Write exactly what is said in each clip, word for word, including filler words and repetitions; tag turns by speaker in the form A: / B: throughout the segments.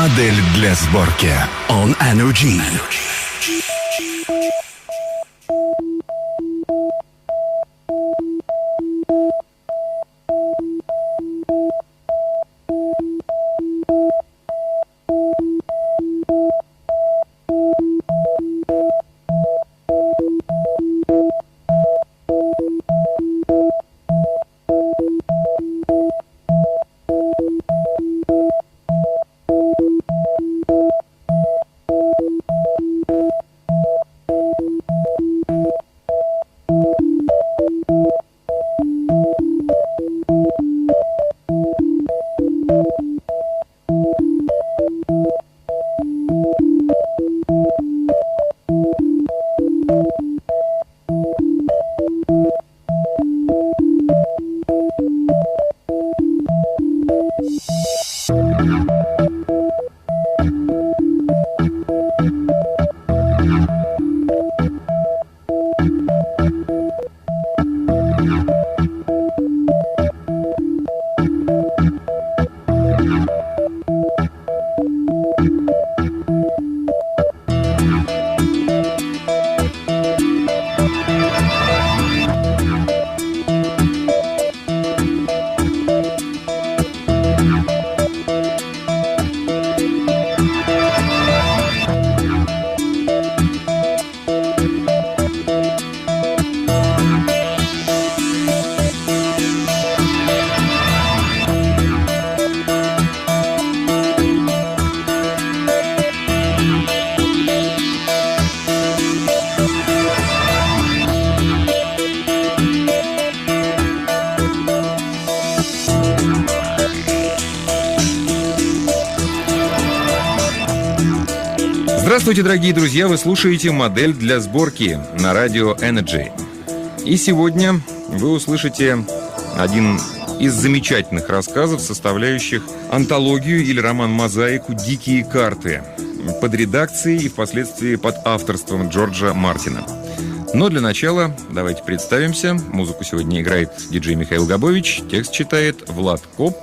A: Модель для сборки. On Energy.
B: Здравствуйте, дорогие друзья! Вы слушаете «Модель для сборки» на радио Energy. И сегодня вы услышите один из замечательных рассказов, составляющих антологию или роман-мозаику «Дикие карты» под редакцией и впоследствии под авторством Джорджа Мартина. Но для начала давайте представимся. Музыку сегодня играет диджей Михаил Габович, текст читает Влад Коп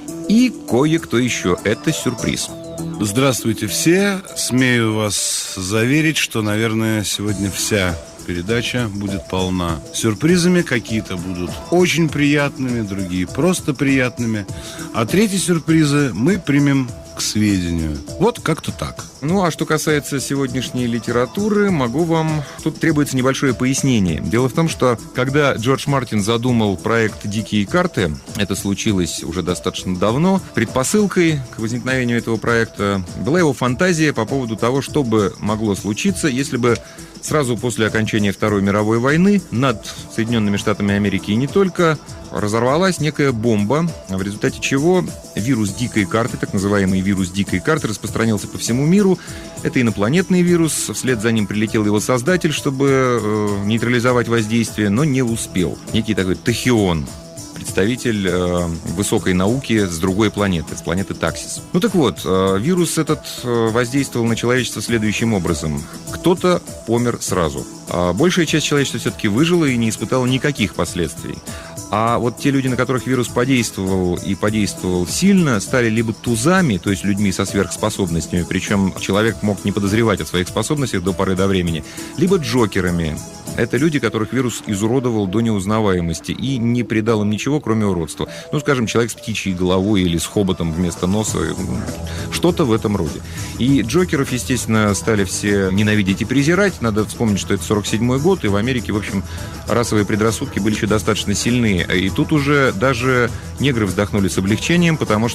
B: и кое-кто еще. Это сюрприз.
C: Здравствуйте все. Смею вас заверить, что, наверное, сегодня вся передача будет полна сюрпризами. Какие-то будут очень приятными, другие просто приятными. А третьи сюрпризы мы примем к сведению. Вот как-то так.
B: Ну, а что касается сегодняшней литературы, могу вам... Тут требуется небольшое пояснение. Дело в том, что когда Джордж Мартин задумал проект «Дикие карты», это случилось уже достаточно давно, предпосылкой к возникновению этого проекта была его фантазия по поводу того, что бы могло случиться, если бы сразу после окончания Второй мировой войны над Соединенными Штатами Америки и не только разорвалась некая бомба, в результате чего вирус дикой карты, так называемый вирус дикой карты, распространился по всему миру. Это инопланетный вирус, вслед за ним прилетел его создатель, чтобы э, нейтрализовать воздействие, но не успел. Некий такой тахион, представитель э, высокой науки с другой планеты, с планеты Таксис. Ну так вот, э, вирус этот э, воздействовал на человечество следующим образом. Кто-то помер сразу. А большая часть человечества все-таки выжила и не испытала никаких последствий. А вот те люди, на которых вирус подействовал и подействовал сильно, стали либо тузами, то есть людьми со сверхспособностями, причем человек мог не подозревать о своих способностях до поры до времени, либо джокерами. Это люди, которых вирус изуродовал до неузнаваемости и не придал им ничего, кроме уродства. Ну, скажем, человек с птичьей головой или с хоботом вместо носа. Что-то в этом роде. И джокеров, естественно, стали все ненавидеть и презирать. Надо вспомнить, что это сорок седьмой год, и в Америке, в общем, расовые предрассудки были еще достаточно сильны. И тут уже даже негры вздохнули с облегчением, потому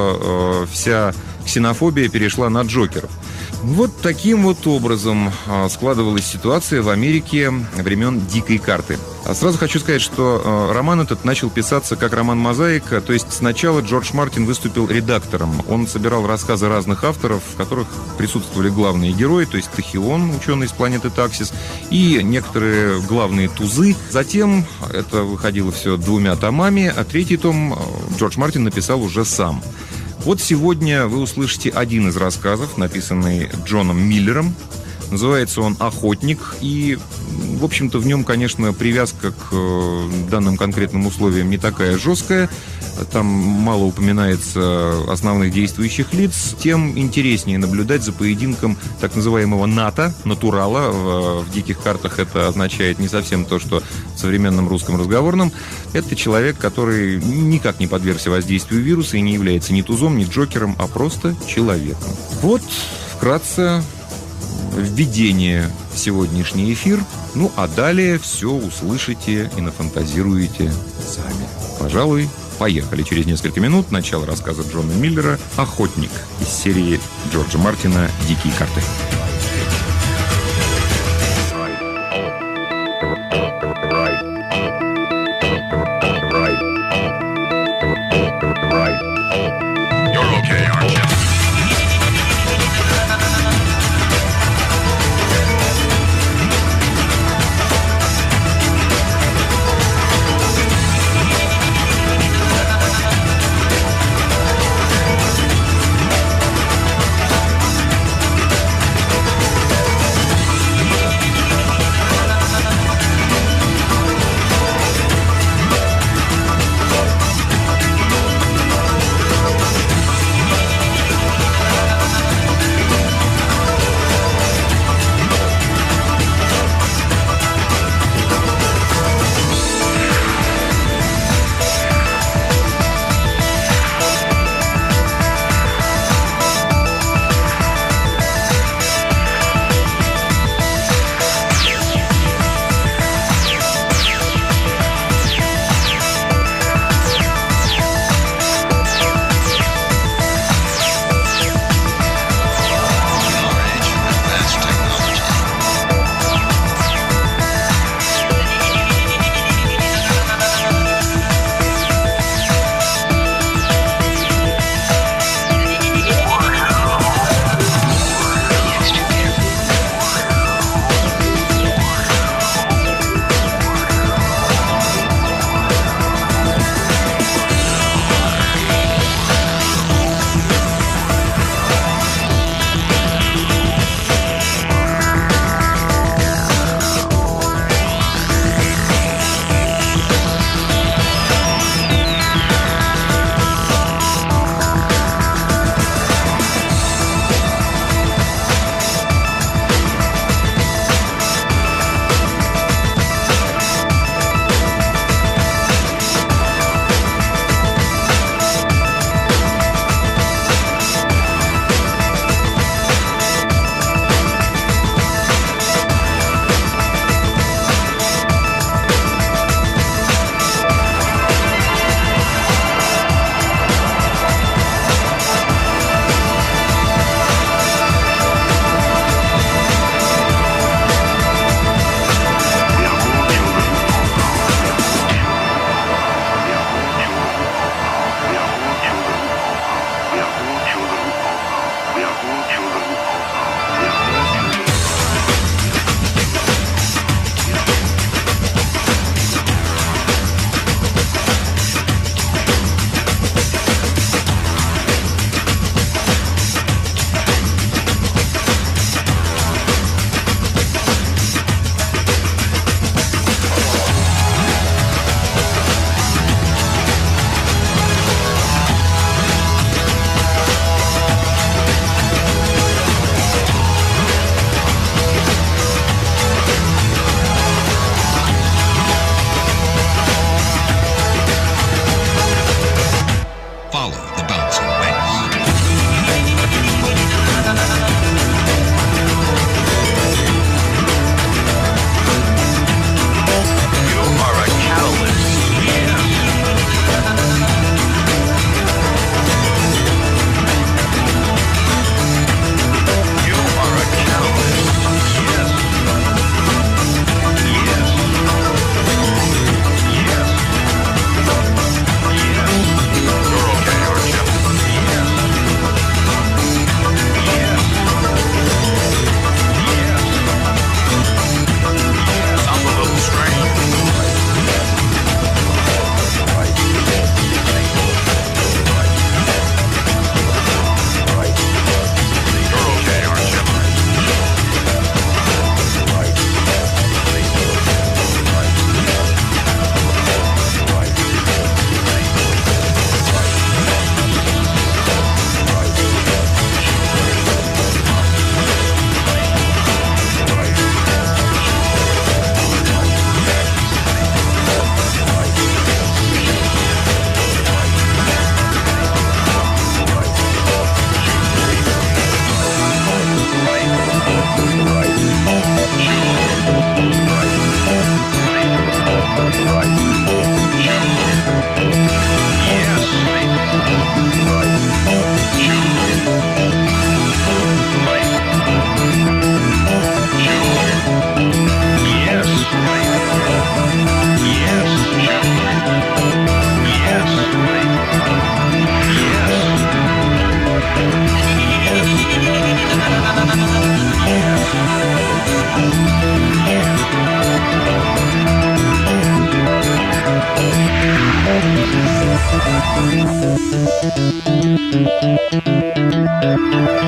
B: что э, вся ксенофобия перешла на джокеров. Вот таким вот образом складывалась ситуация в Америке времен «Дикой карты». Сразу хочу сказать, что роман этот начал писаться как роман-мозаика, то есть сначала Джордж Мартин выступил редактором. Он собирал рассказы разных авторов, в которых присутствовали главные герои, то есть Тахион, ученый из планеты Таксис, и некоторые главные тузы. Затем это выходило все двумя томами, а третий том Джордж Мартин написал уже сам. Вот сегодня вы услышите один из рассказов, написанный Джоном Миллером. Называется он «Охотник». И, в общем-то, в нем, конечно, привязка к данным конкретным условиям не такая жесткая. Там мало упоминается основных действующих лиц. Тем интереснее наблюдать за поединком так называемого НАТО, натурала. В, в диких картах это означает не совсем то, что в современном русском разговорном. Это человек, который никак не подвергся воздействию вируса и не является ни тузом, ни джокером, а просто человеком. Вот, вкратце, введение в сегодняшний эфир. Ну, а далее все услышите и нафантазируете сами. Пожалуй, поехали. Через несколько минут начало рассказа Джона Миллера «Охотник» из серии Джорджа Мартина «Дикие карты».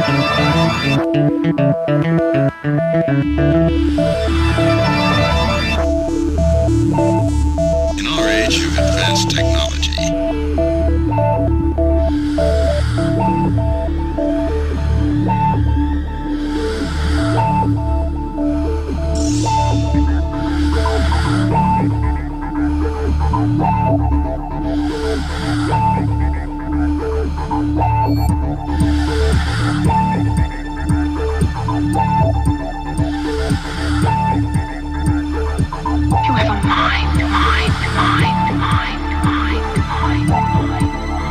A: In our age of advanced technology,
D: You have a mind, mind, mind, mind, mind, mind, mind.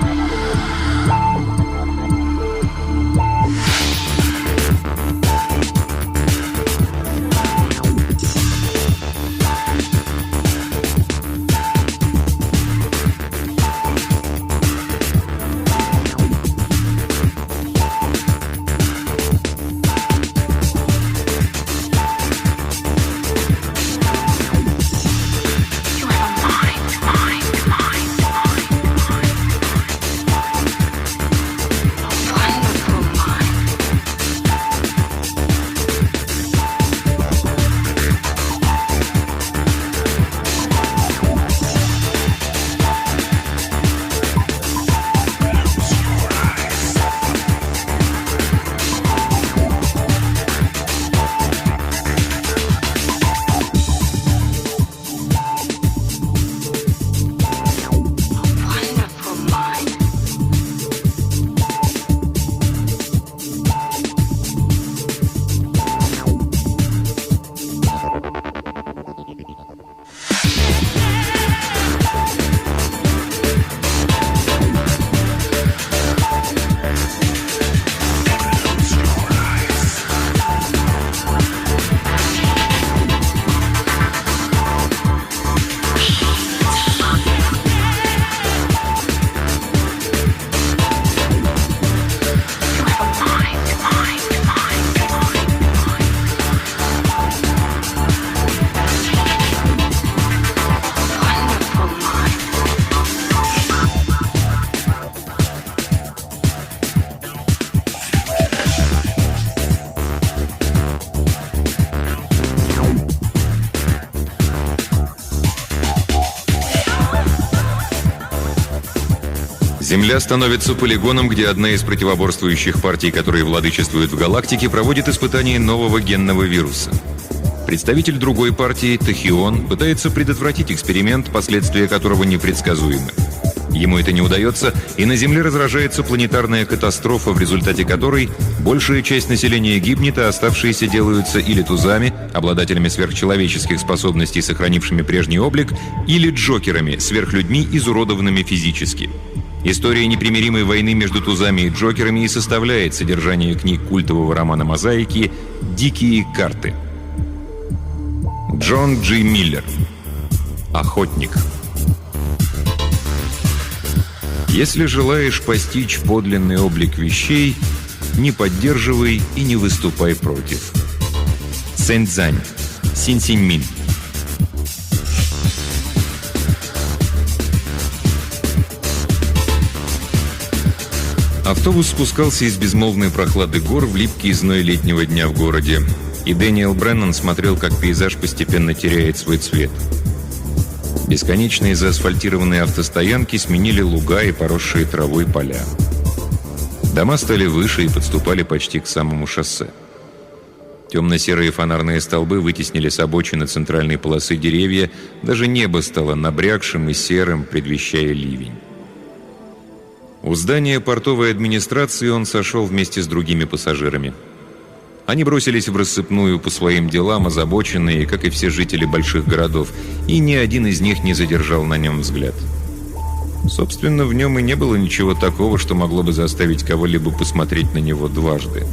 B: Земля становится полигоном, где одна из противоборствующих партий, которые владычествуют в галактике, проводит испытания нового генного вируса. Представитель другой партии, Тахион, пытается предотвратить эксперимент, последствия которого непредсказуемы. Ему это не удается, и на Земле разражается планетарная катастрофа, в результате которой большая часть населения гибнет, а оставшиеся делаются или тузами, обладателями сверхчеловеческих способностей, сохранившими прежний облик, или джокерами, сверхлюдьми, изуродованными физически. История непримиримой войны между тузами и джокерами и составляет содержание книг культового романа «Мозаики» «Дикие карты». Джон Джи Миллер. Охотник. Если желаешь постичь подлинный облик вещей, не поддерживай и не выступай против. Сэньцзань. Синь-Синь-Мин. Автобус спускался из безмолвной прохлады гор в липкий зной летнего дня в городе, и Дэниел Бреннан смотрел, как пейзаж постепенно теряет свой цвет. Бесконечные заасфальтированные автостоянки сменили луга и поросшие травой поля. Дома стали выше и подступали почти к самому шоссе. Темно-серые фонарные столбы вытеснили с обочины центральной полосы деревья, даже небо стало набрякшим и серым, предвещая ливень. У здания портовой администрации он сошел вместе с другими пассажирами. Они бросились в рассыпную по своим делам, озабоченные, как и все жители больших городов, и ни один из них не задержал на нем взгляд. Собственно, в нем и не было ничего такого, что могло бы заставить кого-либо посмотреть на него дважды.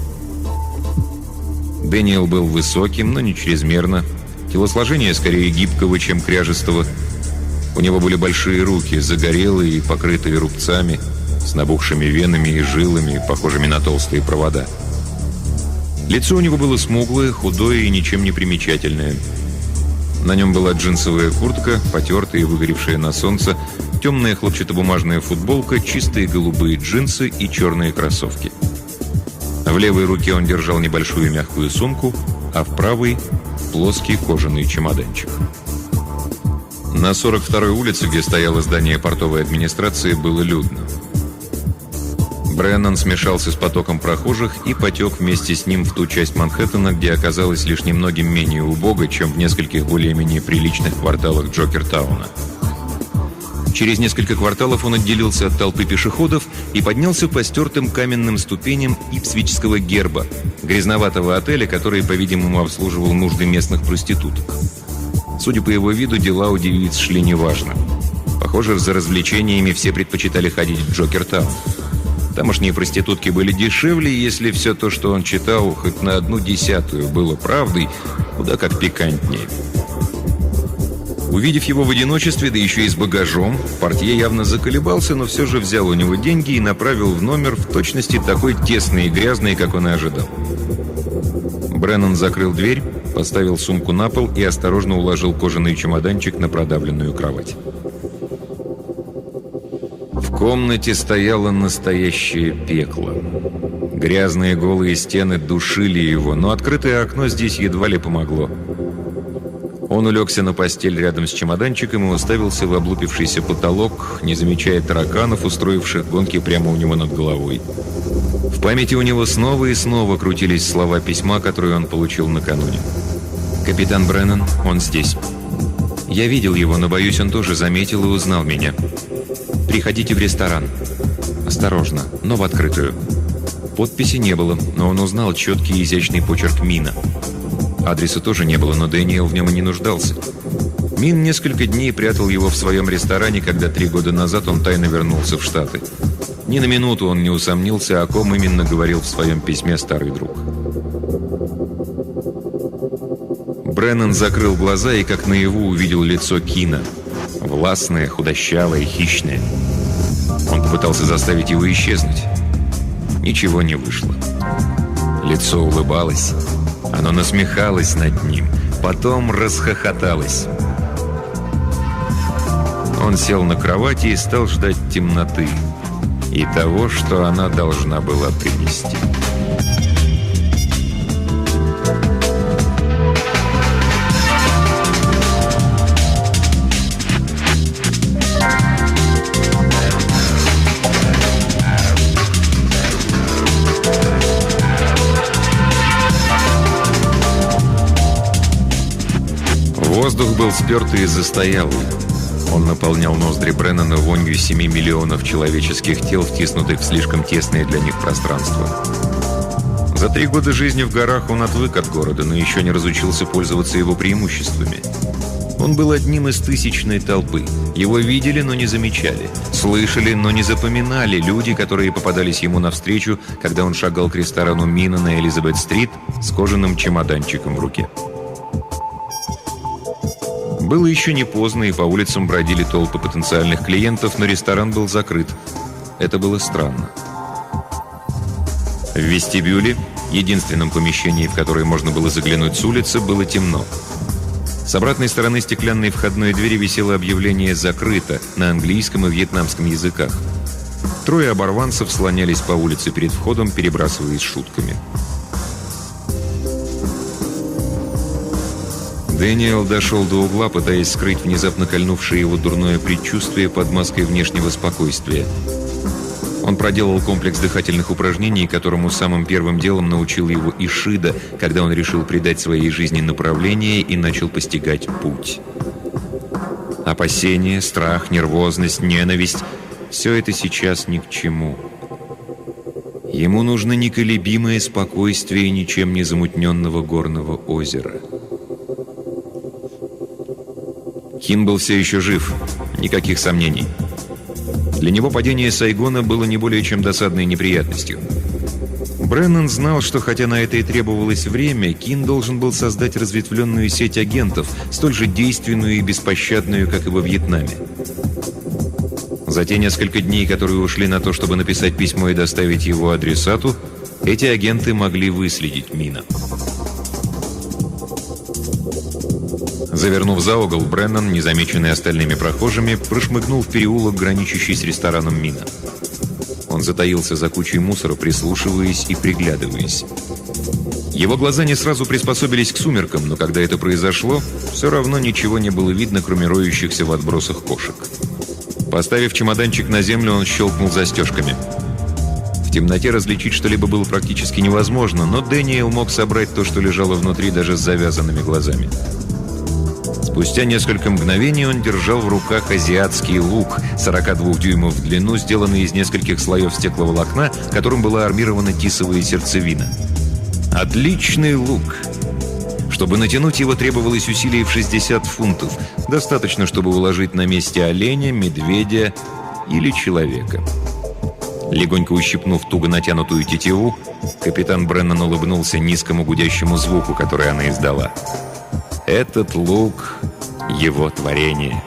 B: Дэниел был высоким, но не чрезмерно. Телосложение скорее гибкого, чем кряжестого. У него были большие руки, загорелые и покрытые рубцами, с набухшими венами и жилами, похожими на толстые провода. Лицо у него было смуглое, худое и ничем не примечательное. На нем была джинсовая куртка, потертая и выгоревшая на солнце, темная хлопчатобумажная футболка, чистые голубые джинсы и черные кроссовки. В левой руке он держал небольшую мягкую сумку, а в правой – плоский кожаный чемоданчик. На сорок второй улице, где стояло здание портовой администрации, было людно. Бреннан смешался с потоком прохожих и потек вместе с ним в ту часть Манхэттена, где оказалось лишь немногим менее убого, чем в нескольких более-менее приличных кварталах Джокертауна. Через несколько кварталов он отделился от толпы пешеходов и поднялся по стертым каменным ступеням Ипсвичского герба, грязноватого отеля, который, по-видимому, обслуживал нужды местных проституток. Судя по его виду, дела у девиц шли неважно. Похоже, за развлечениями все предпочитали ходить в Джокертаун. Тамошние проститутки были дешевле, если все то, что он читал, хоть на одну десятую было правдой, куда как пикантнее. Увидев его в одиночестве, да еще и с багажом, портье явно заколебался, но все же взял у него деньги и направил в номер в точности такой тесный и грязный, как он и ожидал. Бреннан закрыл дверь, поставил сумку на пол и осторожно уложил кожаный чемоданчик на продавленную кровать. В комнате стояло настоящее пекло. Грязные голые стены душили его, но открытое окно здесь едва ли помогло. Он улегся на постель рядом с чемоданчиком и уставился в облупившийся потолок, не замечая тараканов, устроивших гонки прямо у него над головой. В памяти у него снова и снова крутились слова письма, которые он получил накануне. «Капитан Бреннан, он здесь. Я видел его, но, боюсь, он тоже заметил и узнал меня. Приходите в ресторан. Осторожно, но в открытую». Подписи не было, но он узнал четкий и изящный почерк Мина. Адреса тоже не было, но Дэниел в нем и не нуждался. Мин несколько дней прятал его в своем ресторане, когда три года назад он тайно вернулся в Штаты. Ни на минуту он не усомнился, о ком именно говорил в своем письме старый друг. Бреннан закрыл глаза и как наяву увидел лицо Кина. Властное, худощавое, хищное. Он попытался заставить его исчезнуть. Ничего не вышло. Лицо улыбалось. Оно насмехалось над ним, потом расхохоталось. Он сел на кровати и стал ждать темноты и того, что она должна была принести. Воздух был спертый и застоялый. Он наполнял ноздри Бреннана вонью семи миллионов человеческих тел, втиснутых в слишком тесное для них пространство. За три года жизни в горах он отвык от города, но еще не разучился пользоваться его преимуществами. Он был одним из тысячной толпы. Его видели, но не замечали. Слышали, но не запоминали люди, которые попадались ему навстречу, когда он шагал к ресторану Мина на Элизабет-стрит с кожаным чемоданчиком в руке. Было еще не поздно, и по улицам бродили толпы потенциальных клиентов, но ресторан был закрыт. Это было странно. В вестибюле, единственном помещении, в которое можно было заглянуть с улицы, было темно. С обратной стороны стеклянной входной двери висело объявление «Закрыто» на английском и вьетнамском языках. Трое оборванцев слонялись по улице перед входом, перебрасываясь шутками. Дэниел дошел до угла, пытаясь скрыть внезапно кольнувшее его дурное предчувствие под маской внешнего спокойствия. Он проделал комплекс дыхательных упражнений, которому самым первым делом научил его Ишида, когда он решил придать своей жизни направление и начал постигать путь. Опасение, страх, нервозность, ненависть – все это сейчас ни к чему. Ему нужно неколебимое спокойствие ничем не замутненного горного озера. Кин был все еще жив, никаких сомнений. Для него падение Сайгона было не более чем досадной неприятностью. Бреннан знал, что хотя на это и требовалось время, Кин должен был создать разветвленную сеть агентов, столь же действенную и беспощадную, как и во Вьетнаме. За те несколько дней, которые ушли на то, чтобы написать письмо и доставить его адресату, эти агенты могли выследить Мина. Завернув за угол, Бреннан, незамеченный остальными прохожими, прошмыгнул в переулок, граничащий с рестораном Мина. Он Он затаился за кучей мусора, прислушиваясь и приглядываясь. Его глаза не сразу приспособились к сумеркам, но когда это произошло, все равно ничего не было видно, кроме роющихся в отбросах кошек. Поставив чемоданчик на землю, он щелкнул застежками. В темноте различить что-либо было практически невозможно, но Дэниел мог собрать то, что лежало внутри, даже с завязанными глазами. Спустя несколько мгновений он держал в руках азиатский лук сорок два дюймов в длину, сделанный из нескольких слоев стекловолокна, которым была армирована тисовая сердцевина. Отличный лук! Чтобы натянуть его, требовалось усилие в шестьдесят фунтов. Достаточно, чтобы уложить на месте оленя, медведя или человека. Легонько ущипнув туго натянутую тетиву, капитан Бреннан улыбнулся низкому гудящему звуку, который она издала. Этот лук — его творение.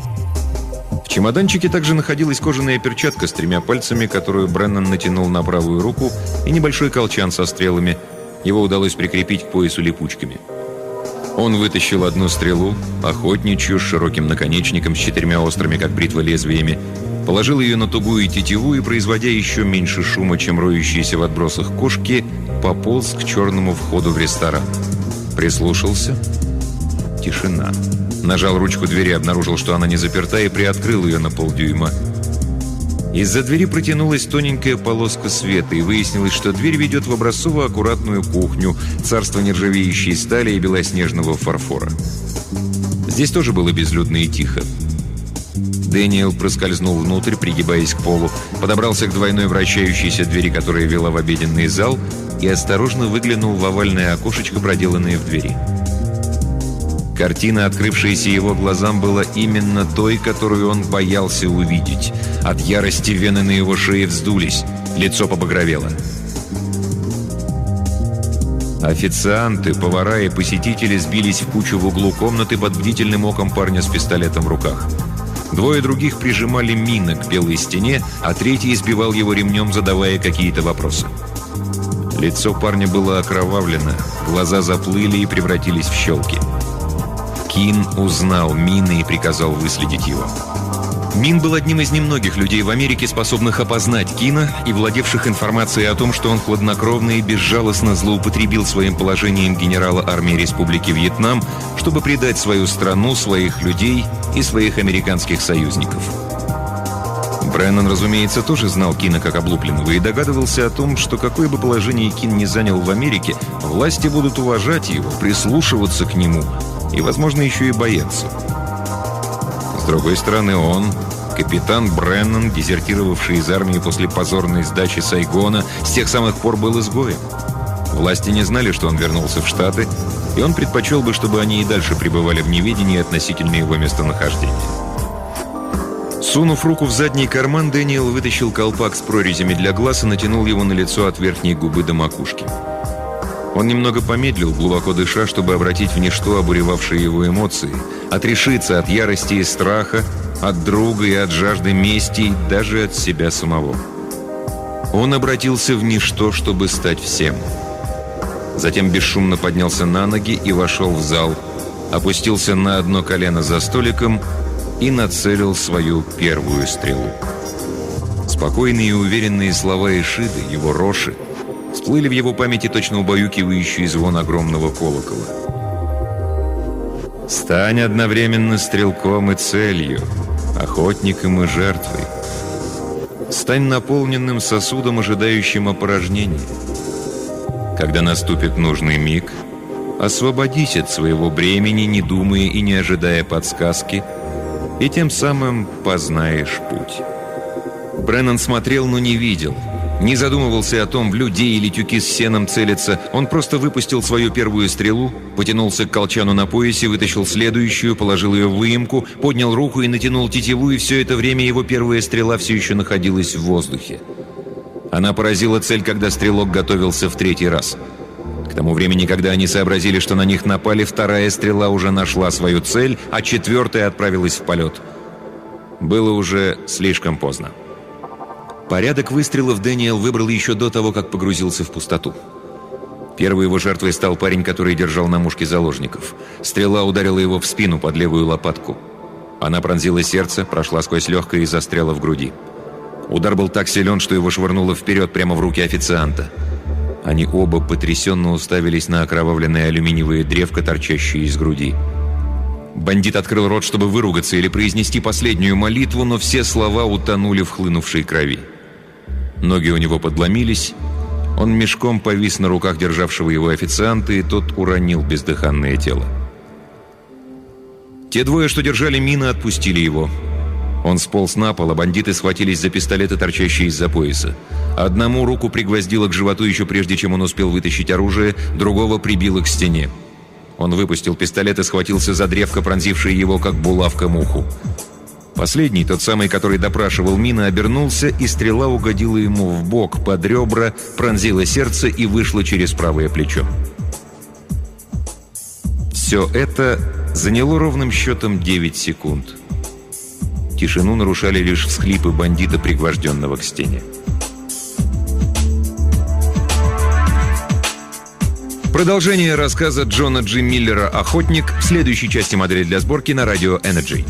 B: В чемоданчике также находилась кожаная перчатка с тремя пальцами, которую Бреннан натянул на правую руку, и небольшой колчан со стрелами. Его удалось прикрепить к поясу липучками. Он вытащил одну стрелу, охотничью, с широким наконечником, с четырьмя острыми, как бритва, лезвиями, положил ее на тугую тетиву и, производя еще меньше шума, чем роющиеся в отбросах кошки, пополз к черному входу в ресторан. Прислушался. Тишина. Нажал ручку двери, обнаружил, что она не заперта, и приоткрыл ее на полдюйма. Из-за двери протянулась тоненькая полоска света, и выяснилось, что дверь ведет в образцово-аккуратную кухню, царство нержавеющей стали и белоснежного фарфора. Здесь тоже было безлюдно и тихо. Дэниел проскользнул внутрь, пригибаясь к полу, подобрался к двойной вращающейся двери, которая вела в обеденный зал, и осторожно выглянул в овальное окошечко, проделанное в двери. Картина, открывшаяся его глазам, была именно той, которую он боялся увидеть. От ярости вены на его шее вздулись, лицо побагровело. Официанты, повара и посетители сбились в кучу в углу комнаты под бдительным оком парня с пистолетом в руках. Двое других прижимали мины к белой стене, а третий избивал его ремнем, задавая какие-то вопросы. Лицо парня было окровавлено, глаза заплыли и превратились в щелки. Кин узнал Мина и приказал выследить его. Мин был одним из немногих людей в Америке, способных опознать Кина и владевших информацией о том, что он хладнокровно и безжалостно злоупотребил своим положением генерала армии Республики Вьетнам, чтобы предать свою страну, своих людей и своих американских союзников. Бреннан, разумеется, тоже знал Кина как облупленного и догадывался о том, что какое бы положение Кин ни занял в Америке, власти будут уважать его, прислушиваться к нему и, возможно, еще и бояться. С другой стороны, он, капитан Бреннан, дезертировавший из армии после позорной сдачи Сайгона, с тех самых пор был изгоем. Власти не знали, что он вернулся в Штаты, и он предпочел бы, чтобы они и дальше пребывали в неведении относительно его местонахождения. Сунув руку в задний карман, Дэниел вытащил колпак с прорезями для глаз и натянул его на лицо от верхней губы до макушки. Он немного помедлил, глубоко дыша, чтобы обратить в ничто обуревавшие его эмоции, отрешиться от ярости и страха, от друга и от жажды мести, и даже от себя самого. Он обратился в ничто, чтобы стать всем. Затем бесшумно поднялся на ноги и вошел в зал, опустился на одно колено за столиком и нацелил свою первую стрелу. Спокойные и уверенные слова Ишиды, его роши, всплыли в его памяти точно убаюкивающий звон огромного колокола. «Стань одновременно стрелком и целью, охотником и жертвой. Стань наполненным сосудом, ожидающим опорожнения. Когда наступит нужный миг, освободись от своего бремени, не думая и не ожидая подсказки, и тем самым познаешь путь». Бреннан смотрел, но не видел. Не задумывался о том, в людей или тюки с сеном целиться. Он просто выпустил свою первую стрелу, потянулся к колчану на поясе, вытащил следующую, положил ее в выемку, поднял руку и натянул тетиву, и все это время его первая стрела все еще находилась в воздухе. Она поразила цель, когда стрелок готовился в третий раз. К тому времени, когда они сообразили, что на них напали, вторая стрела уже нашла свою цель, а четвертая отправилась в полет. Было уже слишком поздно. Порядок выстрелов Дэниел выбрал еще до того, как погрузился в пустоту. Первой его жертвой стал парень, который держал на мушке заложников. Стрела ударила его в спину под левую лопатку. Она пронзила сердце, прошла сквозь легкое и застряла в груди. Удар был так силен, что его швырнуло вперед прямо в руки официанта. Они оба потрясенно уставились на окровавленное алюминиевое древко, торчащее из груди. Бандит открыл рот, чтобы выругаться или произнести последнюю молитву, но все слова утонули в хлынувшей крови. Ноги у него подломились, он мешком повис на руках державшего его официанта, и тот уронил бездыханное тело. Те двое, что держали Мина, отпустили его. Он сполз на пол, а бандиты схватились за пистолеты, торчащие из-за пояса. Одному руку пригвоздило к животу еще прежде, чем он успел вытащить оружие, другого прибило к стене. Он выпустил пистолет и схватился за древко, пронзившее его, как булавка, муху. Последний, тот самый, который допрашивал Мина, обернулся, и стрела угодила ему в бок, под ребра, пронзила сердце и вышла через правое плечо. Все это заняло ровным счетом девять секунд. Тишину нарушали лишь всхлипы бандита, пригвожденного к стене. Продолжение рассказа Джона Джи Миллера «Охотник» в следующей части «Модели для сборки» на радио Energy.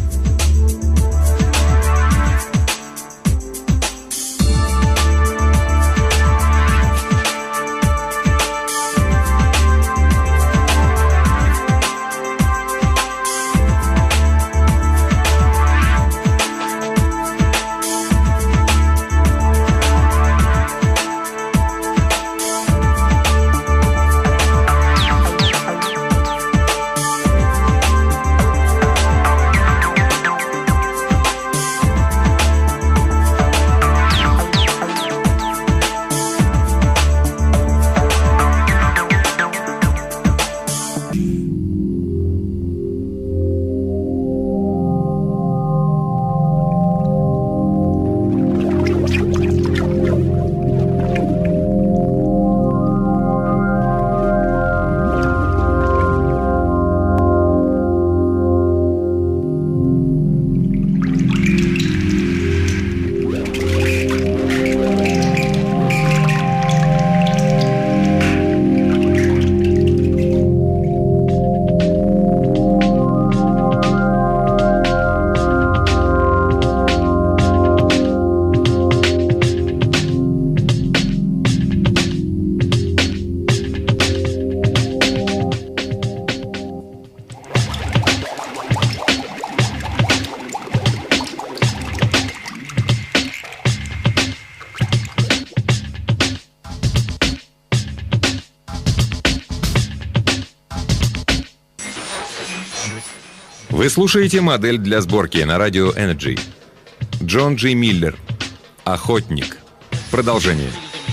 B: Вы слушаете «Модель для сборки» на радио Energy. Джон Джи Миллер. «Охотник». Продолжение.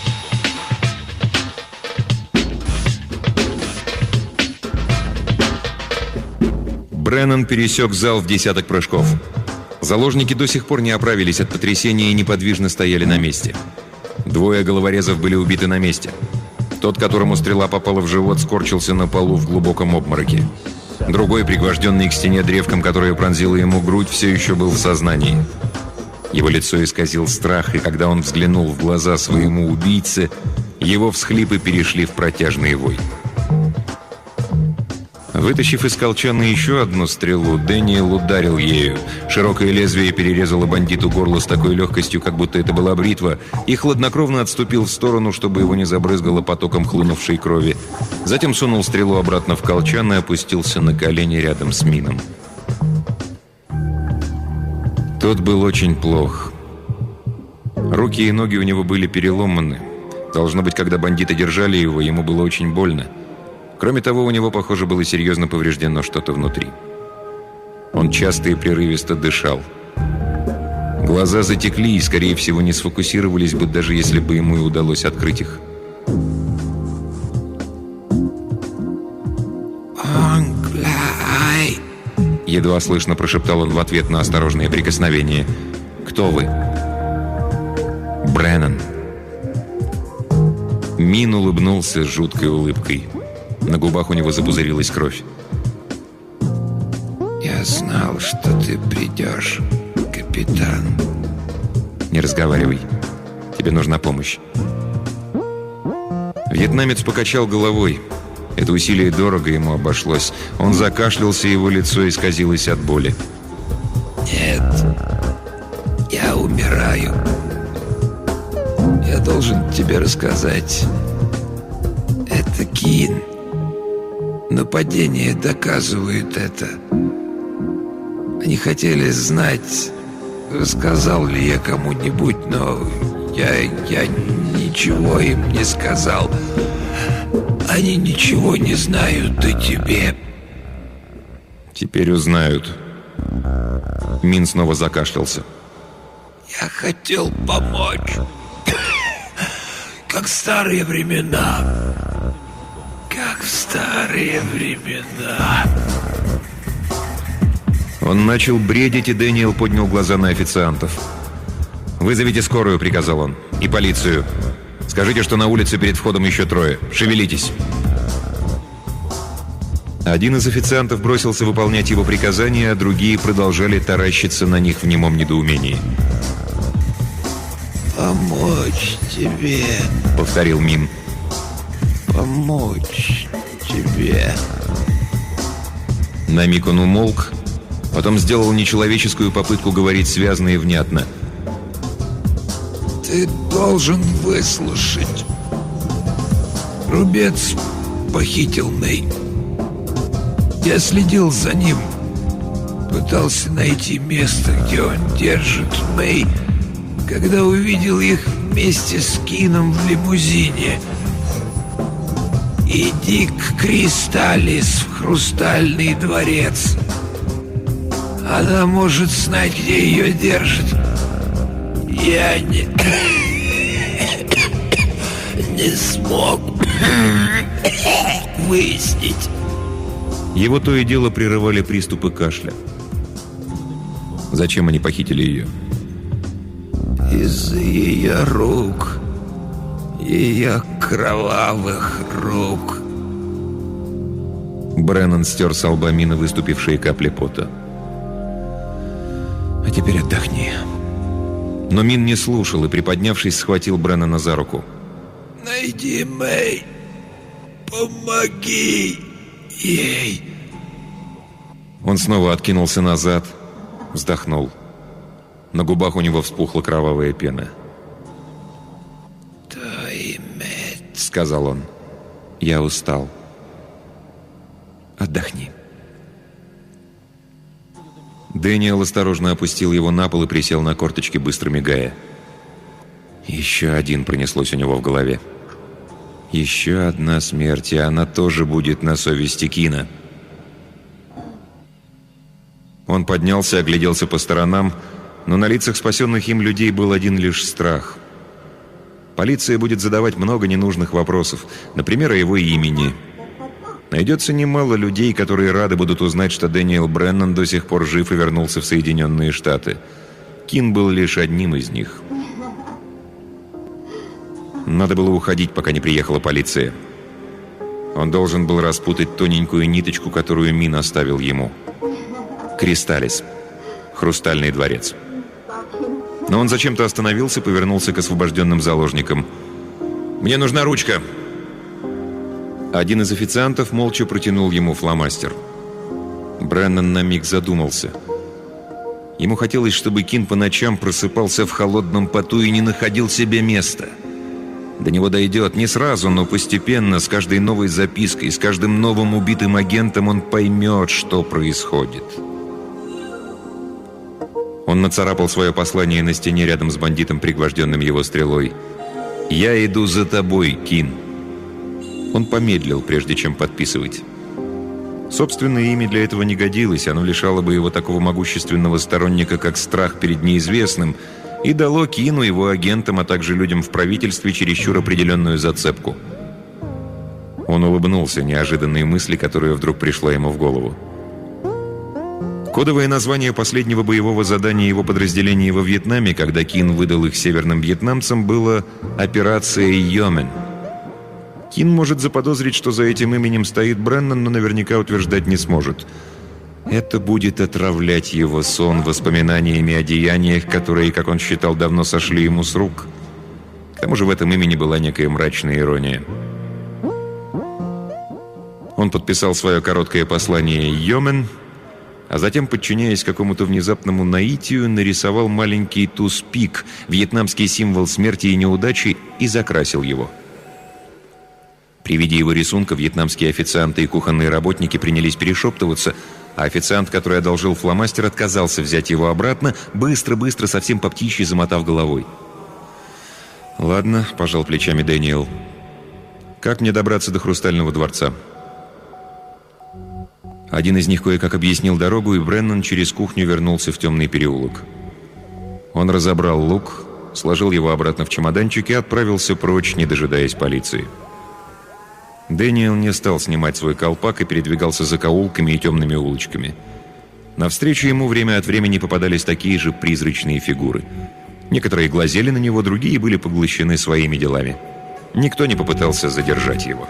B: Бреннан пересек зал в десяток прыжков. Заложники до сих пор не оправились от потрясения и неподвижно стояли на месте. Двое головорезов были убиты на месте. Тот, которому стрела попала в живот, скорчился на полу в глубоком обмороке. Другой, пригвожденный к стене древком, которое пронзило ему грудь, все еще был в сознании. Его лицо исказил страх, и когда он взглянул в глаза своему убийце, его всхлипы перешли в протяжный вой. Вытащив из колчана еще одну стрелу, Дэниел ударил ею. Широкое лезвие перерезало бандиту горло с такой легкостью, как будто это была бритва, и хладнокровно отступил в сторону, чтобы его не забрызгало потоком хлынувшей крови. Затем сунул стрелу обратно в колчан и опустился на колени рядом с Мином. Тот был очень плох. Руки и ноги у него были переломаны. Должно быть, когда бандиты держали его, ему было очень больно. Кроме того, у него, похоже, было серьезно повреждено что-то внутри. Он часто и прерывисто дышал. Глаза затекли и, скорее всего, не сфокусировались бы, даже если бы ему и удалось открыть их. «Онглай!» — едва слышно прошептал он в ответ на осторожное прикосновение. «Кто вы?» «Бреннан». Мин улыбнулся с жуткой улыбкой. На губах у него запузырилась кровь. «Я знал, что ты придешь, капитан». «Не разговаривай. Тебе нужна помощь». Вьетнамец покачал головой. Это усилие дорого ему обошлось. Он закашлялся, его лицо исказилось от боли. «Нет, я умираю.
E: должен тебе рассказать. Это Кин. Нападение доказывает это. Они хотели знать, рассказал ли я кому-нибудь, но я, я ничего им не сказал. Они ничего не знают о тебе.
B: Теперь узнают. Мин снова закашлялся.
E: Я хотел помочь. Как в старые времена. Как в старые времена.
B: Он начал бредить, и Дэниел поднял глаза на официантов. «Вызовите скорую», — приказал он, — «и полицию. Скажите, что на улице перед входом еще трое. Шевелитесь». Один из официантов бросился выполнять его приказания, а другие продолжали таращиться на них в немом недоумении.
E: «Помочь тебе»,
B: — повторил Мин.
E: «Помочь тебе».
B: На миг он умолк, потом сделал нечеловеческую попытку говорить связно и внятно.
E: «Ты должен выслушать. Рубец похитил Мэй. Я следил за ним, пытался найти место, где он держит Мэй, когда увидел их вместе с Кином в лимузине. Иди к Кристаллис в Хрустальный дворец. Она может знать, где ее держит. Я не... не смог выяснить».
B: Его то и дело прерывали приступы кашля. Зачем они похитили ее?
E: Из-за ее рук. Ее кровавых рук.
B: Бреннан стер с лба Мина выступившие капли пота. «А теперь отдохни». Но Мин не слушал и, приподнявшись, схватил Бреннана за руку.
E: «Найди Мэй. Помоги ей».
B: Он снова откинулся назад, вздохнул. На губах у него вспухла кровавая пена.
E: «Тоймет»,
B: — сказал он. «Я устал. Отдохни». Дэниел осторожно опустил его на пол и присел на корточки, быстро мигая. Еще один пронеслось у него в голове. Еще одна смерть, и она тоже будет на совести Кина. Он поднялся, огляделся по сторонам, но на лицах спасенных им людей был один лишь страх. Полиция будет задавать много ненужных вопросов, например, о его имени. Найдется немало людей, которые рады будут узнать, что Дэниел Бреннан до сих пор жив и вернулся в Соединенные Штаты. Кин был лишь одним из них. Надо было уходить, пока не приехала полиция. Он должен был распутать тоненькую ниточку, которую Мин оставил ему. Кристаллис. Хрустальный дворец. Но он зачем-то остановился, повернулся к освобожденным заложникам. «Мне нужна ручка!» Один из официантов молча протянул ему фломастер. Бреннан на миг задумался. Ему хотелось, чтобы Кин по ночам просыпался в холодном поту и не находил себе места. До него дойдет не сразу, но постепенно, с каждой новой запиской, с каждым новым убитым агентом он поймет, что происходит. Он нацарапал свое послание на стене рядом с бандитом, пригвожденным его стрелой. «Я иду за тобой, Кин». Он помедлил, прежде чем подписывать. Собственное имя для этого не годилось, оно лишало бы его такого могущественного сторонника, как страх перед неизвестным, и дало Кину, его агентам, а также людям в правительстве чересчур определенную зацепку. Он улыбнулся неожиданной мысли, которая вдруг пришла ему в голову. Кодовое название последнего боевого задания его подразделения во Вьетнаме, когда Кин выдал их северным вьетнамцам, было «Операция Йомен». Кин может заподозрить, что за этим именем стоит Бреннан, но наверняка утверждать не сможет. Это будет отравлять его сон воспоминаниями о деяниях, которые, как он считал, давно сошли ему с рук. К тому же в этом имени была некая мрачная ирония. Он подписал свое короткое послание «Йомен» а затем, подчиняясь какому-то внезапному наитию, нарисовал маленький туз-пик, вьетнамский символ смерти и неудачи, и закрасил его. При виде его рисунка вьетнамские официанты и кухонные работники принялись перешептываться, а официант, который одолжил фломастер, отказался взять его обратно, быстро-быстро, совсем по птичьи замотав головой. «Ладно», — пожал плечами Дэниел. «Как мне добраться до Хрустального дворца?» Один из них кое-как объяснил дорогу, и Бреннан через кухню вернулся в темный переулок. Он разобрал лук, сложил его обратно в чемоданчик и отправился прочь, не дожидаясь полиции. Дэниел не стал снимать свой колпак и передвигался закоулками и темными улочками. Навстречу ему время от времени попадались такие же призрачные фигуры. Некоторые глазели на него, другие были поглощены своими делами. Никто не попытался задержать его.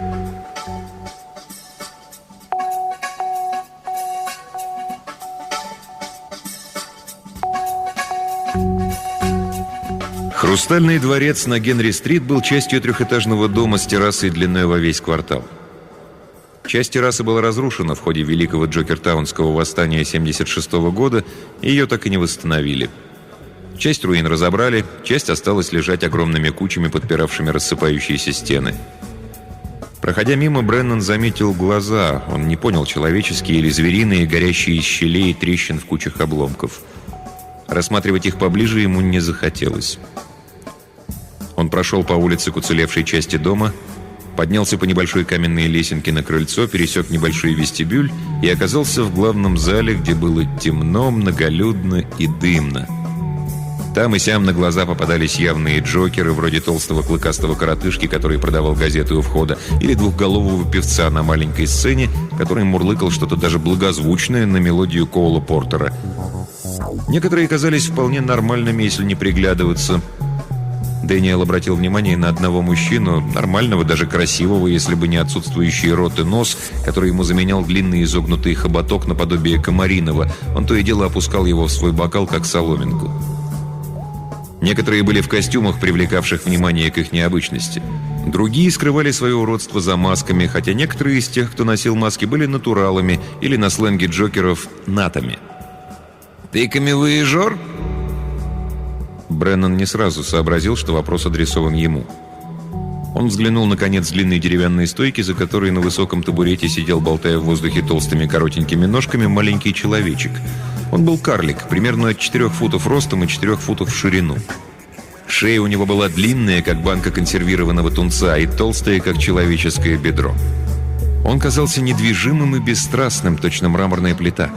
B: Хрустальный дворец на Генри-стрит был частью трехэтажного дома с террасой длиной во весь квартал. Часть террасы была разрушена в ходе Великого Джокертаунского восстания семьдесят шестого года, и ее так и не восстановили. Часть руин разобрали, часть осталась лежать огромными кучами, подпиравшими рассыпающиеся стены. Проходя мимо, Бреннан заметил глаза. Он не понял, человеческие или звериные, горящие из щелей и трещин в кучах обломков. Рассматривать их поближе ему не захотелось. Он прошел по улице к уцелевшей части дома, поднялся по небольшой каменной лесенке на крыльцо, пересек небольшой вестибюль и оказался в главном зале, где было темно, многолюдно и дымно. Там и сям на глаза попадались явные джокеры, вроде толстого клыкастого коротышки, который продавал газеты у входа, или двухголового певца на маленькой сцене, который мурлыкал что-то даже благозвучное на мелодию Коула Портера. Некоторые казались вполне нормальными, если не приглядываться. Дэниел обратил внимание на одного мужчину, нормального, даже красивого, если бы не отсутствующий рот и нос, который ему заменял длинный изогнутый хоботок наподобие комариного. Он то и дело опускал его в свой бокал, как соломинку. Некоторые были в костюмах, привлекавших внимание к их необычности. Другие скрывали свое уродство за масками, хотя некоторые из тех, кто носил маски, были натуралами или на сленге джокеров «натами». «Ты камевояжер?» Бреннан не сразу сообразил, что вопрос адресован ему. Он взглянул на конец длинной деревянной стойки, за которой на высоком табурете сидел, болтая в воздухе толстыми коротенькими ножками, маленький человечек. Он был карлик, примерно четырех футов ростом и четырех футов в ширину. Шея у него была длинная, как банка консервированного тунца, и толстая, как человеческое бедро. Он казался недвижимым и бесстрастным, точно мраморная плита.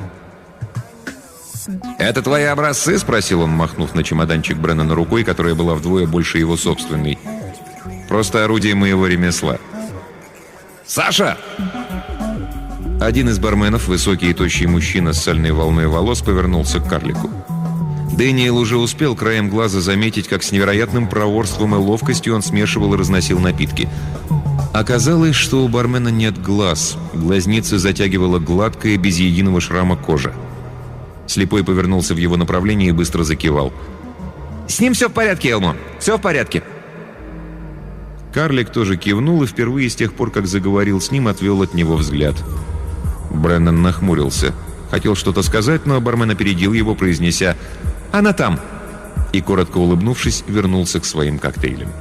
B: «Это твои образцы?» — спросил он, махнув на чемоданчик Бреннана рукой, которая была вдвое больше его собственной. «Просто орудие моего ремесла». «Саша!» Один из барменов, высокий и тощий мужчина с сальной волной волос, повернулся к карлику. Дэниел уже успел краем глаза заметить, как с невероятным проворством и ловкостью он смешивал и разносил напитки. Оказалось, что у бармена нет глаз. Глазницы затягивала гладкая, без единого шрама кожа. Слепой повернулся в его направлении и быстро закивал. «С ним все в порядке, Элмо, все в порядке». Карлик тоже кивнул и впервые с тех пор, как заговорил с ним, отвел от него взгляд. Бреннан нахмурился. Хотел что-то сказать, но бармен опередил его, произнеся «Она там!» и, коротко улыбнувшись, вернулся к своим коктейлям.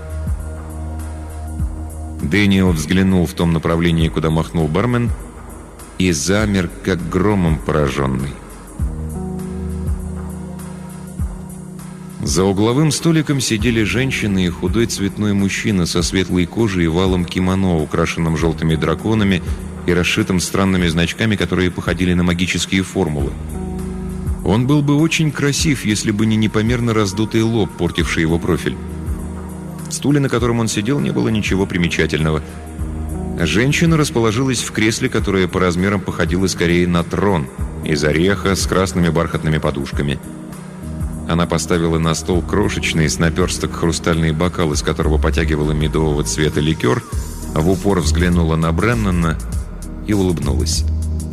B: Дэниел взглянул в том направлении, куда махнул бармен, и замер, как громом пораженный. За угловым столиком сидели женщины и худой цветной мужчина со светлой кожей и валом кимоно, украшенным желтыми драконами и расшитым странными значками, которые походили на магические формулы. Он был бы очень красив, если бы не непомерно раздутый лоб, портивший его профиль. В стуле, на котором он сидел, не было ничего примечательного. Женщина расположилась в кресле, которое по размерам походило скорее на трон, из ореха с красными бархатными подушками. Она поставила на стол крошечный с наперсток хрустальный бокал, из которого потягивала медового цвета ликер, в упор взглянула на Бреннана и улыбнулась.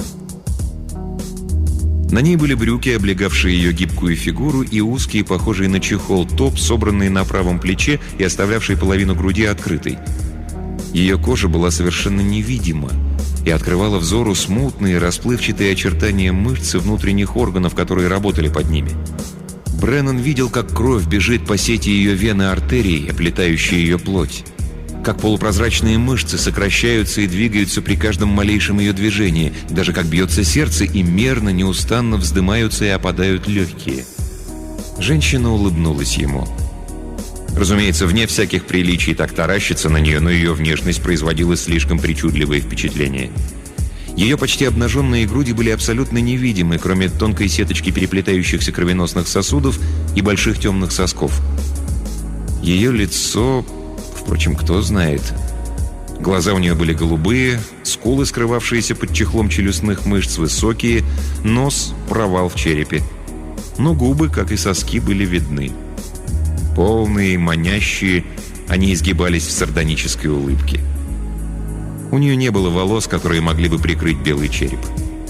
B: На ней были брюки, облегавшие ее гибкую фигуру, и узкий, похожий на чехол, топ, собранный на правом плече и оставлявший половину груди открытой. Ее кожа была совершенно невидима, и открывала взору смутные расплывчатые очертания мышц и внутренних органов, которые работали под ними. Бреннан видел, как кровь бежит по сети ее вен и артерий, оплетающей ее плоть. Как полупрозрачные мышцы сокращаются и двигаются при каждом малейшем ее движении, даже как бьется сердце и мерно, неустанно вздымаются и опадают легкие. Женщина улыбнулась ему. Разумеется, вне всяких приличий так таращиться на нее, но ее внешность производила слишком причудливое впечатление. Ее почти обнаженные груди были абсолютно невидимы, кроме тонкой сеточки переплетающихся кровеносных сосудов и больших темных сосков. Ее лицо... Впрочем, кто знает. Глаза у нее были голубые, скулы, скрывавшиеся под чехлом челюстных мышц, высокие, нос – провал в черепе. Но губы, как и соски, были видны. Полные, манящие, они изгибались в сардонической улыбке. У нее не было волос, которые могли бы прикрыть белый череп.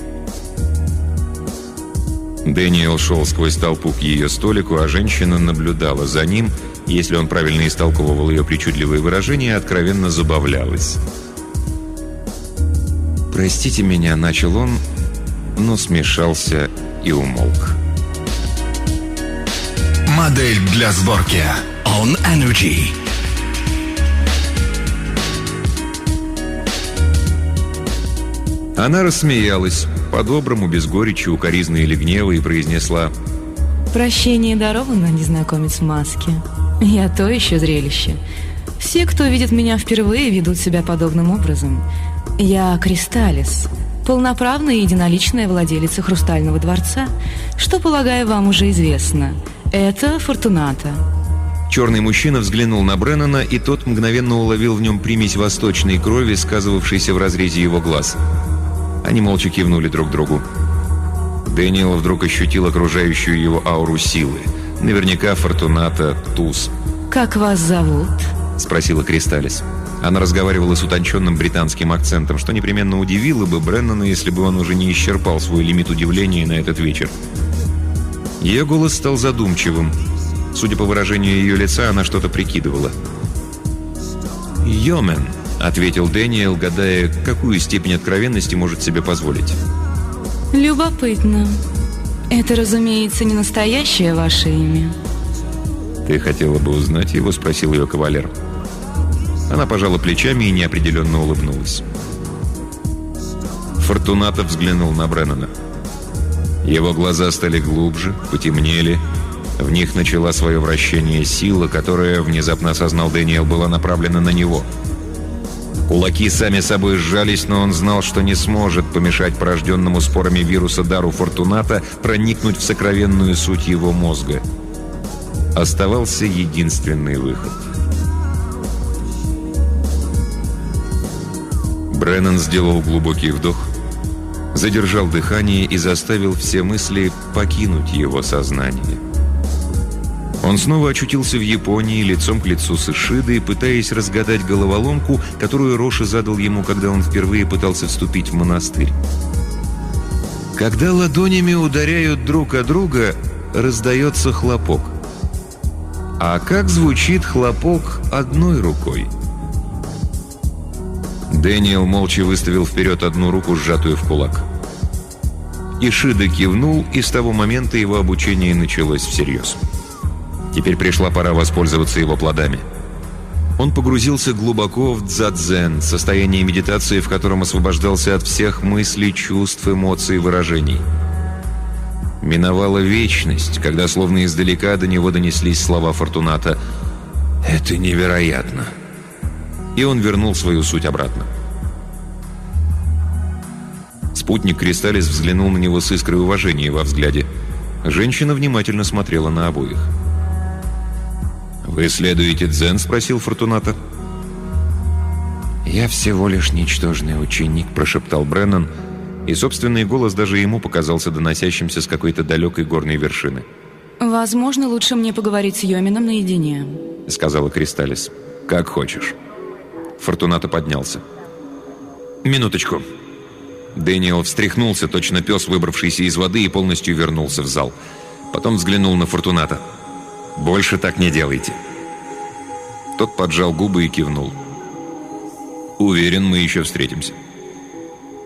B: Дэниел шел сквозь толпу к ее столику, а женщина наблюдала за ним, если он правильно истолковывал ее причудливые выражения, откровенно забавлялась. «Простите меня», — начал он, но смешался и умолк.
F: Модель для сборки On Energy.
B: Она рассмеялась, по-доброму, без горечи, укоризны или гнева, и произнесла:
G: «Прощение даровано, незнакомец в маске. Я то еще зрелище. Все, кто видит меня впервые, ведут себя подобным образом. Я Кристалис, полноправная и единоличная владелица Хрустального дворца, что, полагаю, вам уже известно. Это Фортуната».
B: Черный мужчина взглянул на Бреннана, и тот мгновенно уловил в нем примесь восточной крови, сказывавшейся в разрезе его глаз. Они молча кивнули друг другу. Дэниел вдруг ощутил окружающую его ауру силы. Наверняка Фортуната — туз.
G: «Как вас зовут?»
B: — спросила Кристалис. Она разговаривала с утонченным британским акцентом, что непременно удивило бы Бреннана, если бы он уже не исчерпал свой лимит удивления на этот вечер. Ее голос стал задумчивым. Судя по выражению ее лица, она что-то прикидывала. «Йомен», — ответил Дэниел, гадая, какую степень откровенности может себе позволить.
G: «Любопытно. Это, разумеется, не настоящее ваше имя».
B: «Ты хотела бы узнать его?» — спросил ее кавалер. Она пожала плечами и неопределенно улыбнулась. Фортуната взглянул на Бреннана. Его глаза стали глубже, потемнели. В них начала свое вращение сила, которая, внезапно осознал Дэниел, была направлена на него. Кулаки сами собой сжались, но он знал, что не сможет помешать порожденному спорами вируса дару Фортуната проникнуть в сокровенную суть его мозга. Оставался единственный выход. Бреннан сделал глубокий вдох, задержал дыхание и заставил все мысли покинуть его сознание. Он снова очутился в Японии, лицом к лицу с Ишидой, пытаясь разгадать головоломку, которую Роши задал ему, когда он впервые пытался вступить в монастырь. Когда ладонями ударяют друг о друга, раздается хлопок. А как звучит хлопок одной рукой? Дэниел молча выставил вперед одну руку, сжатую в кулак. Ишида кивнул, и с того момента его обучение началось всерьез. Теперь пришла пора воспользоваться его плодами. Он погрузился глубоко в дзадзен, состояние медитации, в котором освобождался от всех мыслей, чувств, эмоций и выражений. Миновала вечность, когда словно издалека до него донеслись слова Фортуната: «Это невероятно!» И он вернул свою суть обратно. Спутник Кристалис взглянул на него с искрой уважения во взгляде. Женщина внимательно смотрела на обоих. «Вы следуете дзен?» — спросил Фортуната. «Я всего лишь ничтожный ученик», — прошептал Бреннан, и собственный голос даже ему показался доносящимся с какой-то далекой горной вершины.
G: «Возможно, лучше мне поговорить с Йомином наедине»,
B: — сказала Кристалис. «Как хочешь». Фортуната поднялся. «Минуточку». Дэниел встряхнулся, точно пес, выбравшийся из воды, и полностью вернулся в зал. Потом взглянул на Фортуната. «Больше так не делайте». Тот поджал губы и кивнул. «Уверен, мы еще встретимся».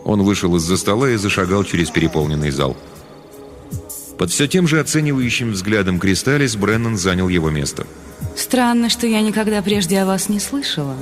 B: Он вышел из-за стола и зашагал через переполненный зал. Под все тем же оценивающим взглядом Кристалис Бреннан занял его место.
G: Странно, что я никогда прежде о вас не слышала.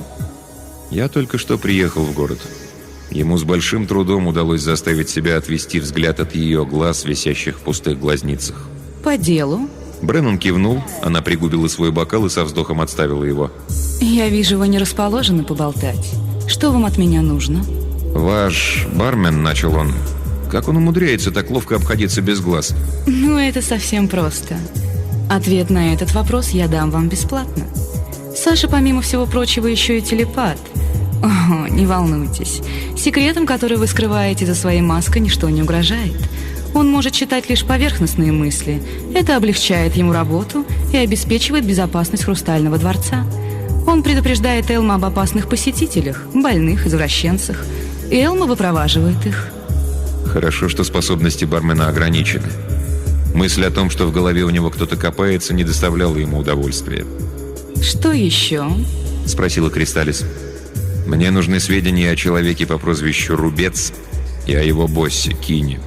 B: Я только что приехал в город. Ему с большим трудом удалось заставить себя отвести взгляд от ее глаз, висящих в пустых глазницах.
G: По делу?
B: Бреннан кивнул, она пригубила свой бокал и со вздохом отставила его.
G: Я вижу, вы не расположены поболтать. Что вам от меня нужно?
B: Ваш бармен, начал он. Как он умудряется так ловко обходиться без глаз?
G: Ну, это совсем просто. Ответ на этот вопрос я дам вам бесплатно. Саша, помимо всего прочего, еще и телепат. О, не волнуйтесь. Секретом, который вы скрываете за своей маской, ничто не угрожает. Он может читать лишь поверхностные мысли. Это облегчает ему работу и обеспечивает безопасность Хрустального дворца. Он предупреждает Элма об опасных посетителях, больных, извращенцах. И Элма выпроваживает их.
B: Хорошо, что способности бармена ограничены. Мысль о том, что в голове у него кто-то копается, не доставляла ему удовольствия.
G: «Что еще?»
B: – спросила Кристалис. «Мне нужны сведения о человеке по прозвищу Рубец и о его боссе Кине».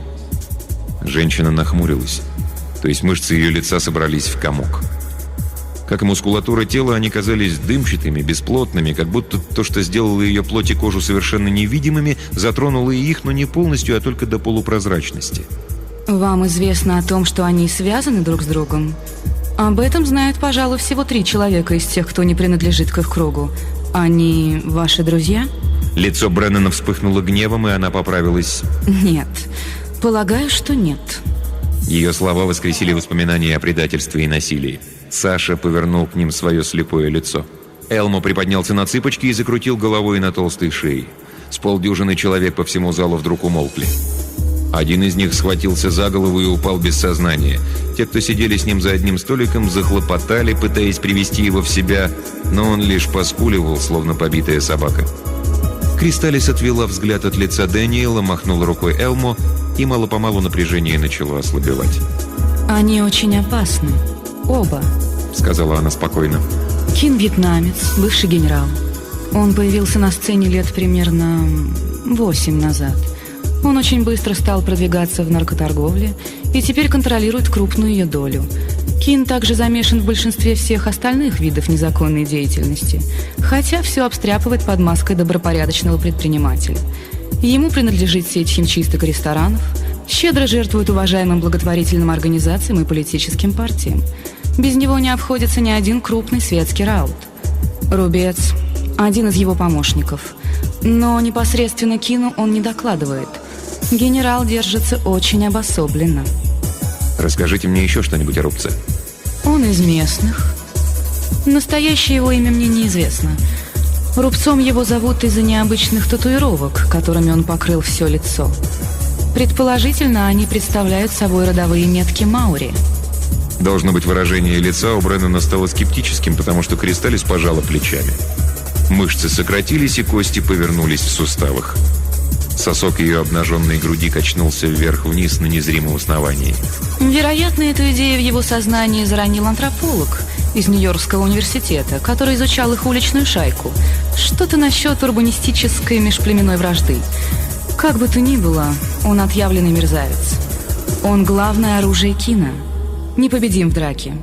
B: Женщина нахмурилась, то есть мышцы ее лица собрались в комок. Как и мускулатура тела, они казались дымчатыми, бесплотными, как будто то, что сделало ее плоть и кожу совершенно невидимыми, затронуло и их, но не полностью, а только до полупрозрачности.
G: «Вам известно о том, что они связаны друг с другом? Об этом знают, пожалуй, всего три человека из тех, кто не принадлежит к их кругу. Они ваши друзья?»
B: Лицо Бреннана вспыхнуло гневом, и она поправилась.
G: «Нет, полагаю, что нет».
B: Ее слова воскресили воспоминания о предательстве и насилии. Саша повернул к ним свое слепое лицо. Элмо приподнялся на цыпочки и закрутил головой на толстой шее. С полдюжины человек по всему залу вдруг умолкли. Один из них схватился за голову и упал без сознания. Те, кто сидели с ним за одним столиком, захлопотали, пытаясь привести его в себя, но он лишь поскуливал, словно побитая собака. Кристалис отвела взгляд от лица Дэниела, махнула рукой Элмо, и мало-помалу напряжение начало ослабевать.
G: «Они очень опасны. Оба»,
B: — сказала она спокойно.
G: «Кин вьетнамец, бывший генерал. Он появился на сцене лет примерно восемь назад. Он очень быстро стал продвигаться в наркоторговле и теперь контролирует крупную ее долю. Кин также замешан в большинстве всех остальных видов незаконной деятельности, хотя все обстряпывает под маской добропорядочного предпринимателя. Ему принадлежит сеть химчисток и ресторанов, щедро жертвует уважаемым благотворительным организациям и политическим партиям. Без него не обходится ни один крупный светский раут. Рубец – один из его помощников, но непосредственно Кину он не докладывает. Генерал держится очень обособленно».
B: «Расскажите мне еще что-нибудь о Рубце».
G: «Он из местных. Настоящее его имя мне неизвестно. Рубцом его зовут из-за необычных татуировок, которыми он покрыл все лицо. Предположительно, они представляют собой родовые метки Маури».
B: Должно быть, выражение лица у Бреннана стало скептическим, потому что Кристалис пожала плечами. Мышцы сократились, и кости повернулись в суставах. Сосок ее обнаженной груди качнулся вверх-вниз на незримом основании.
G: Вероятно, эту идею в его сознании заронил антрополог из Нью-Йоркского университета, который изучал их уличную шайку. Что-то насчет урбанистической межплеменной вражды. Как бы то ни было, он отъявленный мерзавец. Он главное оружие Кина. Непобедим в драке.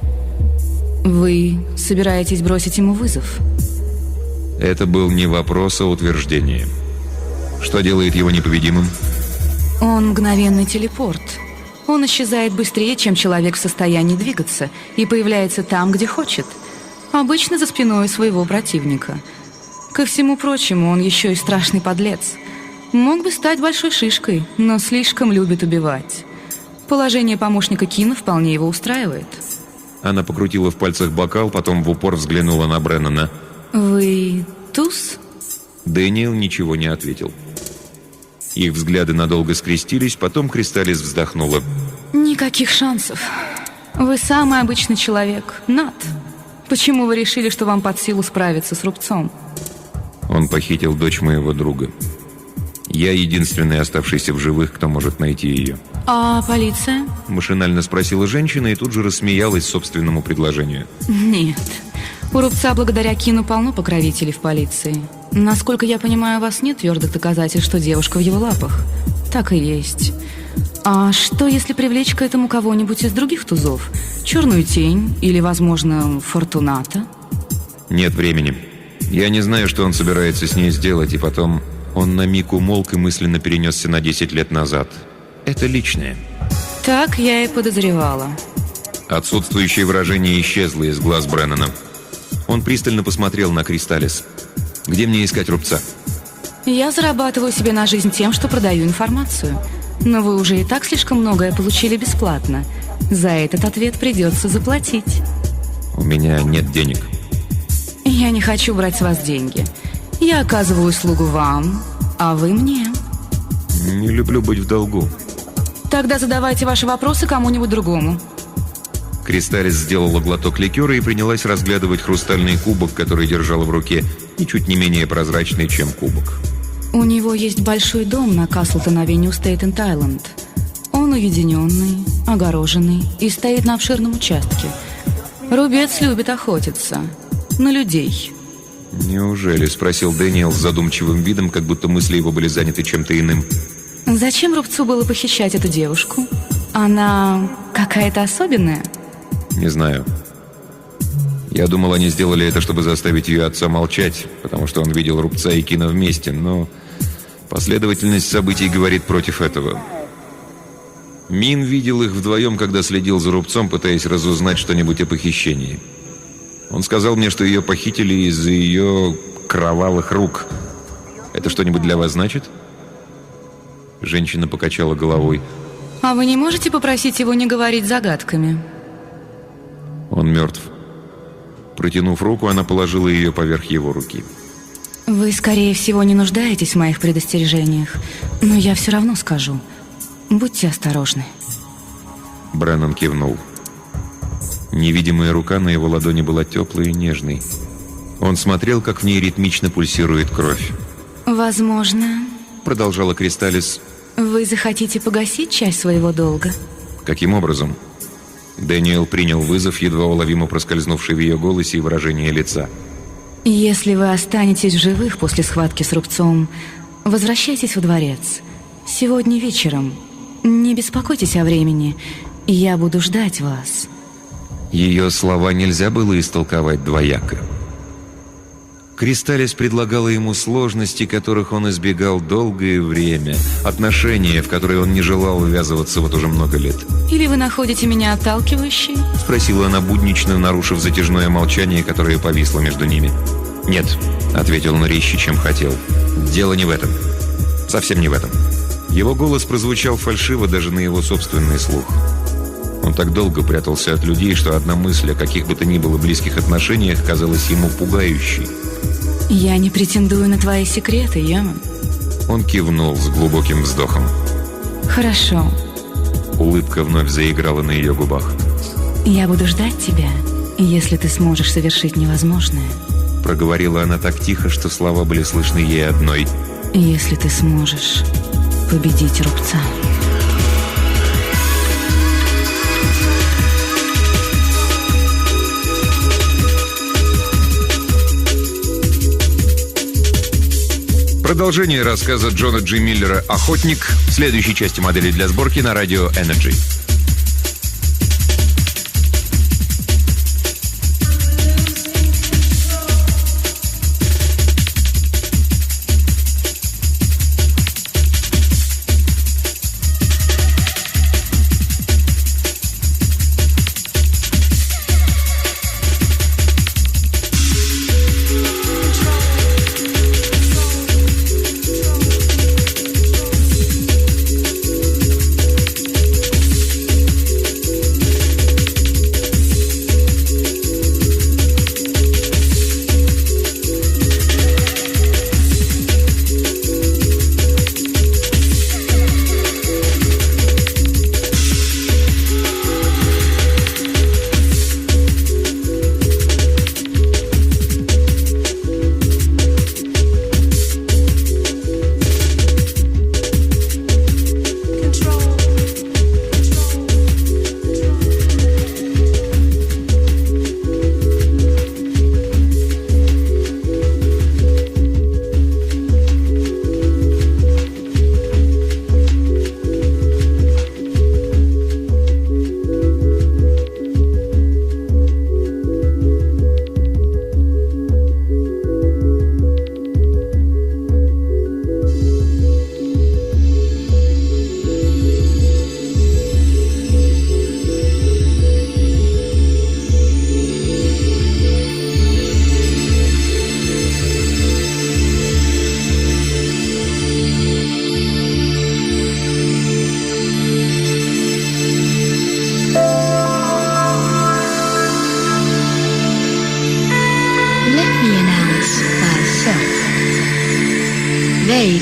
G: Вы собираетесь бросить ему вызов?
B: Это был не вопрос, а утверждение. Что делает его непобедимым?
G: Он мгновенный телепорт. Он исчезает быстрее, чем человек в состоянии двигаться, и появляется там, где хочет. Обычно за спиной своего противника. Ко всему прочему, он еще и страшный подлец. Мог бы стать большой шишкой, но слишком любит убивать. Положение помощника Кина вполне его устраивает.
B: Она покрутила в пальцах бокал, потом в упор взглянула на Бреннана.
G: «Вы туз?»
B: Дэниел ничего не ответил. Их взгляды надолго скрестились, потом Кристалис вздохнула.
G: «Никаких шансов. Вы самый обычный человек, Нат. Почему вы решили, что вам под силу справиться с Рубцом?»
B: Он похитил дочь моего друга. Я единственный оставшийся в живых, кто может найти ее.
G: «А полиция?»
B: Машинально спросила женщина и тут же рассмеялась собственному предложению.
G: «Нет, У Рубца благодаря Кину полно покровителей в полиции. Насколько я понимаю, у вас нет твердых доказательств, что девушка в его лапах. Так и есть. А что, если привлечь к этому кого-нибудь из других тузов? Черную тень или, возможно, Фортуната?
B: Нет времени. Я не знаю, что он собирается с ней сделать, и потом он на миг умолк и мысленно перенесся на десять лет назад. Это личное.
G: Так я и подозревала.
B: Отсутствующее выражение исчезло из глаз Бреннана. Он пристально посмотрел на Кристалис. «Где мне искать Рубца?»
G: Я зарабатываю себе на жизнь тем, что продаю информацию. Но вы уже и так слишком многое получили бесплатно. За этот ответ придется заплатить.
B: У меня нет денег.
G: Я не хочу брать с вас деньги. Я оказываю услугу вам, а вы мне.
B: Не люблю быть в долгу.
G: Тогда задавайте ваши вопросы кому-нибудь другому.
B: Кристалис сделала глоток ликера и принялась разглядывать хрустальный кубок, который держала в руке, и чуть не менее прозрачный, чем кубок.
G: У него есть большой дом на Каслтон-авеню, Стейтен-Айленд. Он уединенный, огороженный и стоит на обширном участке. Рубец любит охотиться. На людей.
B: «Неужели?» – спросил Дэниел с задумчивым видом, как будто мысли его были заняты чем-то иным.
G: Зачем Рубцу было похищать эту девушку? Она какая-то особенная?
B: Не знаю. Я думал, они сделали это, чтобы заставить ее отца молчать, потому что он видел Рубца и Кина вместе, но последовательность событий говорит против этого. Мин видел их вдвоем, когда следил за Рубцом, пытаясь разузнать что-нибудь о похищении. Он сказал мне, что ее похитили из-за ее кровавых рук. Это что-нибудь для вас значит? Женщина покачала головой.
G: А вы не можете попросить его не говорить загадками?
B: Он мертв. Протянув руку, она положила ее поверх его руки.
G: Вы, скорее всего, не нуждаетесь в моих предостережениях, но я все равно скажу. Будьте осторожны.
B: Бреннан кивнул. Невидимая рука на его ладони была теплой и нежной. Он смотрел, как в ней ритмично пульсирует кровь.
G: Возможно,
B: продолжала Кристалис,
G: вы захотите погасить часть своего долга?
B: Каким образом? Дэниел принял вызов, едва уловимо проскользнувший в ее голосе и выражение лица.
G: Если вы останетесь в живых после схватки с Рубцом, возвращайтесь во дворец. Сегодня вечером. Не беспокойтесь о времени. Я буду ждать вас.
B: Ее слова нельзя было истолковать двояко. Кристалис предлагала ему сложности, которых он избегал долгое время, отношения, в которые он не желал ввязываться вот уже много лет.
G: Или вы находите меня отталкивающей?
B: Спросила она буднично, нарушив затяжное молчание, которое повисло между ними. «Нет», — ответил он резче, чем хотел. «Дело не в этом. Совсем не в этом». Его голос прозвучал фальшиво даже на его собственный слух. Он так долго прятался от людей, что одна мысль о каких бы то ни было близких отношениях казалась ему пугающей.
G: Я не претендую на твои секреты, Йоман.
B: Он кивнул с глубоким вздохом.
G: Хорошо.
B: Улыбка вновь заиграла на ее губах.
G: Я буду ждать тебя, если ты сможешь совершить невозможное.
B: Проговорила она так тихо, что слова были слышны ей одной.
G: Если ты сможешь победить Рубца.
B: Продолжение рассказа Джона Джи Миллера «Охотник» в следующей части модели для сборки на радио Energy.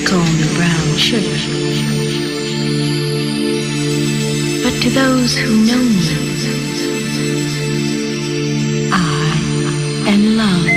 D: call me brown sugar. But to those who know me, I am love.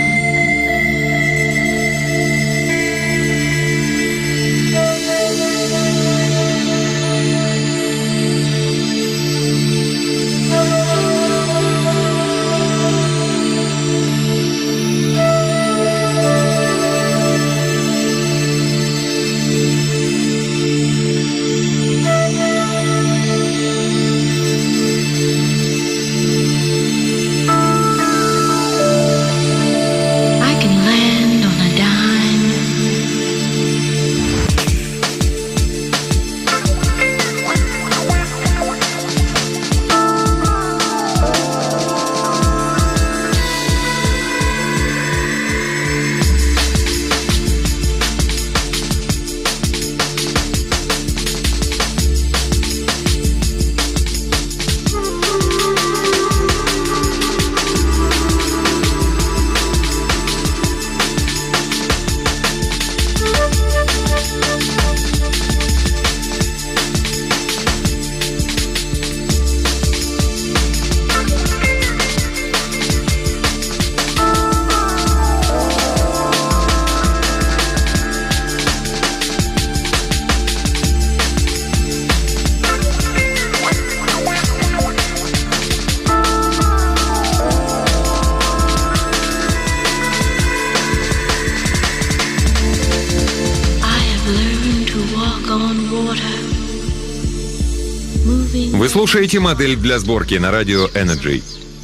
B: Вы слушаете «Модель для сборки» на радио Energy.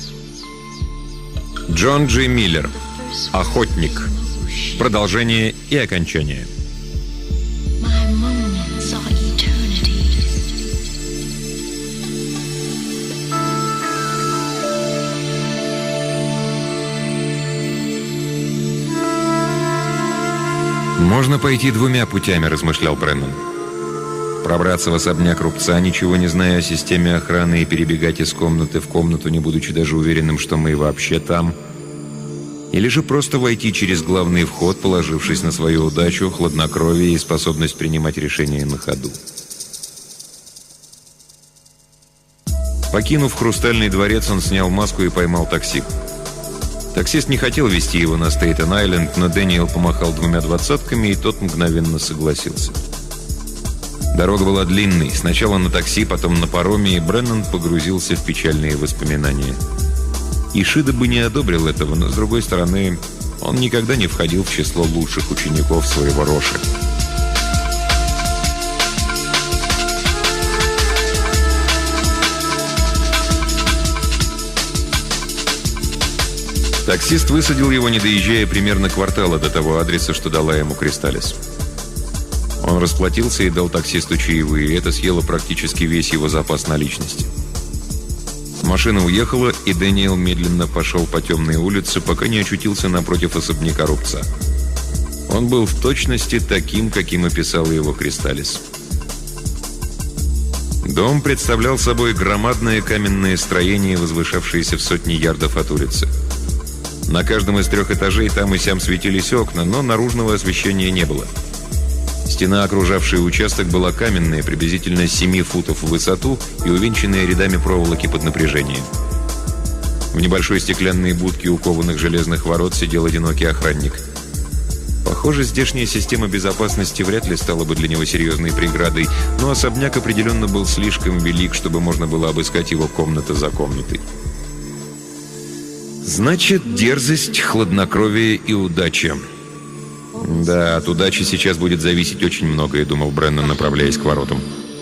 B: Джон Джи Миллер. «Охотник». Продолжение и окончание. «Можно пойти двумя путями», — размышлял Бреннан. Пробраться в особняк рубца, ничего не зная о системе охраны, и перебегать из комнаты в комнату, не будучи даже уверенным, что мы вообще там. Или же просто войти через главный вход, положившись на свою удачу, хладнокровие и способность принимать решения на ходу. Покинув Хрустальный дворец, он снял маску и поймал такси. Таксист не хотел везти его на Стейтен-Айленд, но Дэниел помахал двумя двадцатками, и тот мгновенно согласился. Дорога была длинной. Сначала на такси, потом на пароме, и Бреннан погрузился в печальные воспоминания. Ишида бы не одобрил этого, но, с другой стороны, он никогда не входил в число лучших учеников своего Роши. Таксист высадил его, не доезжая примерно квартала до того адреса, что дала ему Кристалис. Он расплатился и дал таксисту чаевые, и это съело практически весь его запас наличности. Машина уехала, и Дэниел медленно пошел по темной улице, пока не очутился напротив особняка рубца. Он был в точности таким, каким описал его Кристалис. Дом представлял собой громадное каменное строение, возвышавшееся в сотни ярдов от улицы. На каждом из трех этажей там и сям светились окна, но наружного освещения не было. Стена, окружавшая участок, была каменная, приблизительно семь футов в высоту и увенчанная рядами проволоки под напряжением. В небольшой стеклянной будке у кованых железных ворот сидел одинокий охранник. Похоже, здешняя система безопасности вряд ли стала бы для него серьезной преградой, но особняк определенно был слишком велик, чтобы можно было обыскать его комната за комнатой. Значит, дерзость, хладнокровие и удача. Да, от удачи сейчас будет зависеть очень многое, думал Бреннан, направляясь к воротам.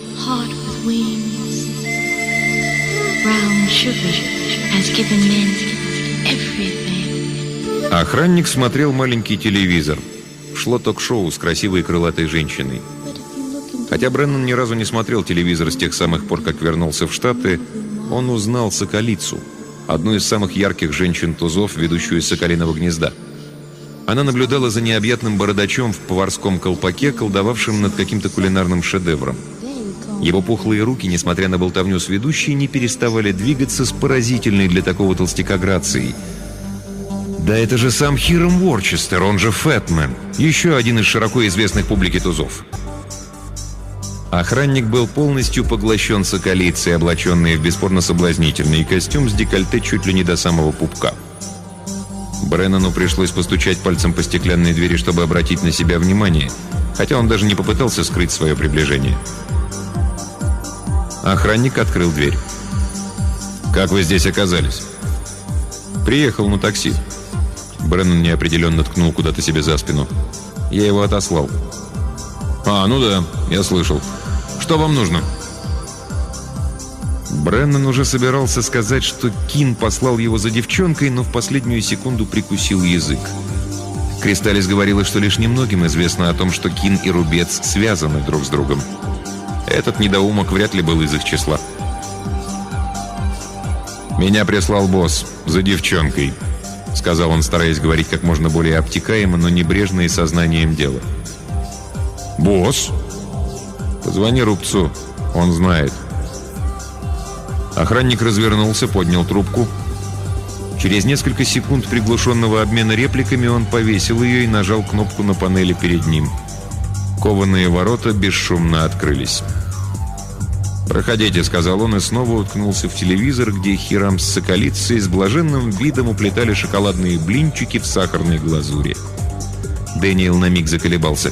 B: Охранник смотрел маленький телевизор. Шло ток-шоу с красивой крылатой женщиной. Хотя Бреннан ни разу не смотрел телевизор с тех самых пор, как вернулся в Штаты, он узнал Соколицу, одну из самых ярких женщин-тузов, ведущую из Соколиного гнезда. Она наблюдала за необъятным бородачом в поварском колпаке, колдовавшим над каким-то кулинарным шедевром. Его пухлые руки, несмотря на болтовню с ведущей, не переставали двигаться с поразительной для такого толстяка грацией. Да это же сам Хирам Ворчестер, он же Фэтмен. Еще один из широко известных публике тузов. Охранник был полностью поглощен соколицей, облаченной в бесспорно соблазнительный костюм с декольте чуть ли не до самого пупка. Бреннану пришлось постучать пальцем по стеклянной двери, чтобы обратить на себя внимание, хотя он даже не попытался скрыть свое приближение. Охранник открыл дверь. «Как вы здесь оказались?» «Приехал на такси». Бреннан неопределенно ткнул куда-то себе за спину. «Я его отослал». «А, ну да, я слышал. Что вам нужно?» Бреннан уже собирался сказать, что Кин послал его за девчонкой, но в последнюю секунду прикусил язык. Кристалис говорила, что лишь немногим известно о том, что Кин и Рубец связаны друг с другом. Этот недоумок вряд ли был из их числа. «Меня прислал босс за девчонкой», — сказал он, стараясь говорить как можно более обтекаемо, но небрежно и сознанием дела. «Босс?» «Позвони Рубцу, он знает». Охранник развернулся, поднял трубку. Через несколько секунд приглушенного обмена репликами он повесил ее и нажал кнопку на панели перед ним. Кованые ворота бесшумно открылись. «Проходите», — сказал он и снова уткнулся в телевизор, где Хирам с соколицей с блаженным видом уплетали шоколадные блинчики в сахарной глазури. Дэниел на миг заколебался.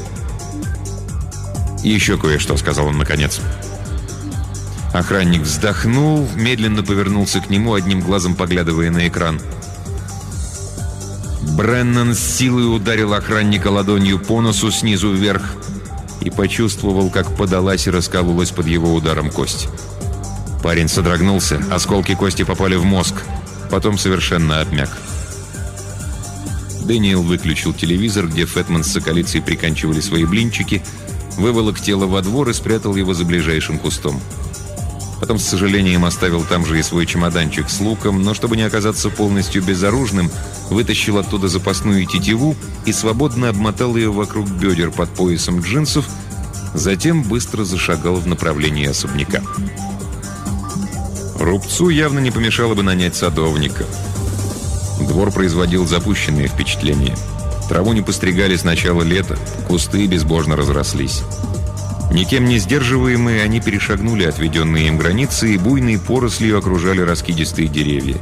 B: «Еще кое-что», — сказал он наконец. Охранник вздохнул, медленно повернулся к нему, одним глазом поглядывая на экран. Бреннан с силой ударил охранника ладонью по носу снизу вверх и почувствовал, как подалась и раскололась под его ударом кость. Парень содрогнулся, осколки кости попали в мозг, потом совершенно обмяк. Дэниел выключил телевизор, где Фэтмен с соколицей приканчивали свои блинчики, выволок тело во двор и спрятал его за ближайшим кустом. Потом с сожалением оставил там же и свой чемоданчик с луком, но чтобы не оказаться полностью безоружным, вытащил оттуда запасную тетиву и свободно обмотал ее вокруг бедер под поясом джинсов, затем быстро зашагал в направлении особняка. Рубцу явно не помешало бы нанять садовника. Двор производил запущенные впечатления. Траву не постригали с начала лета, кусты безбожно разрослись. Никем не сдерживаемые, они перешагнули отведенные им границы и буйной порослью окружали раскидистые деревья.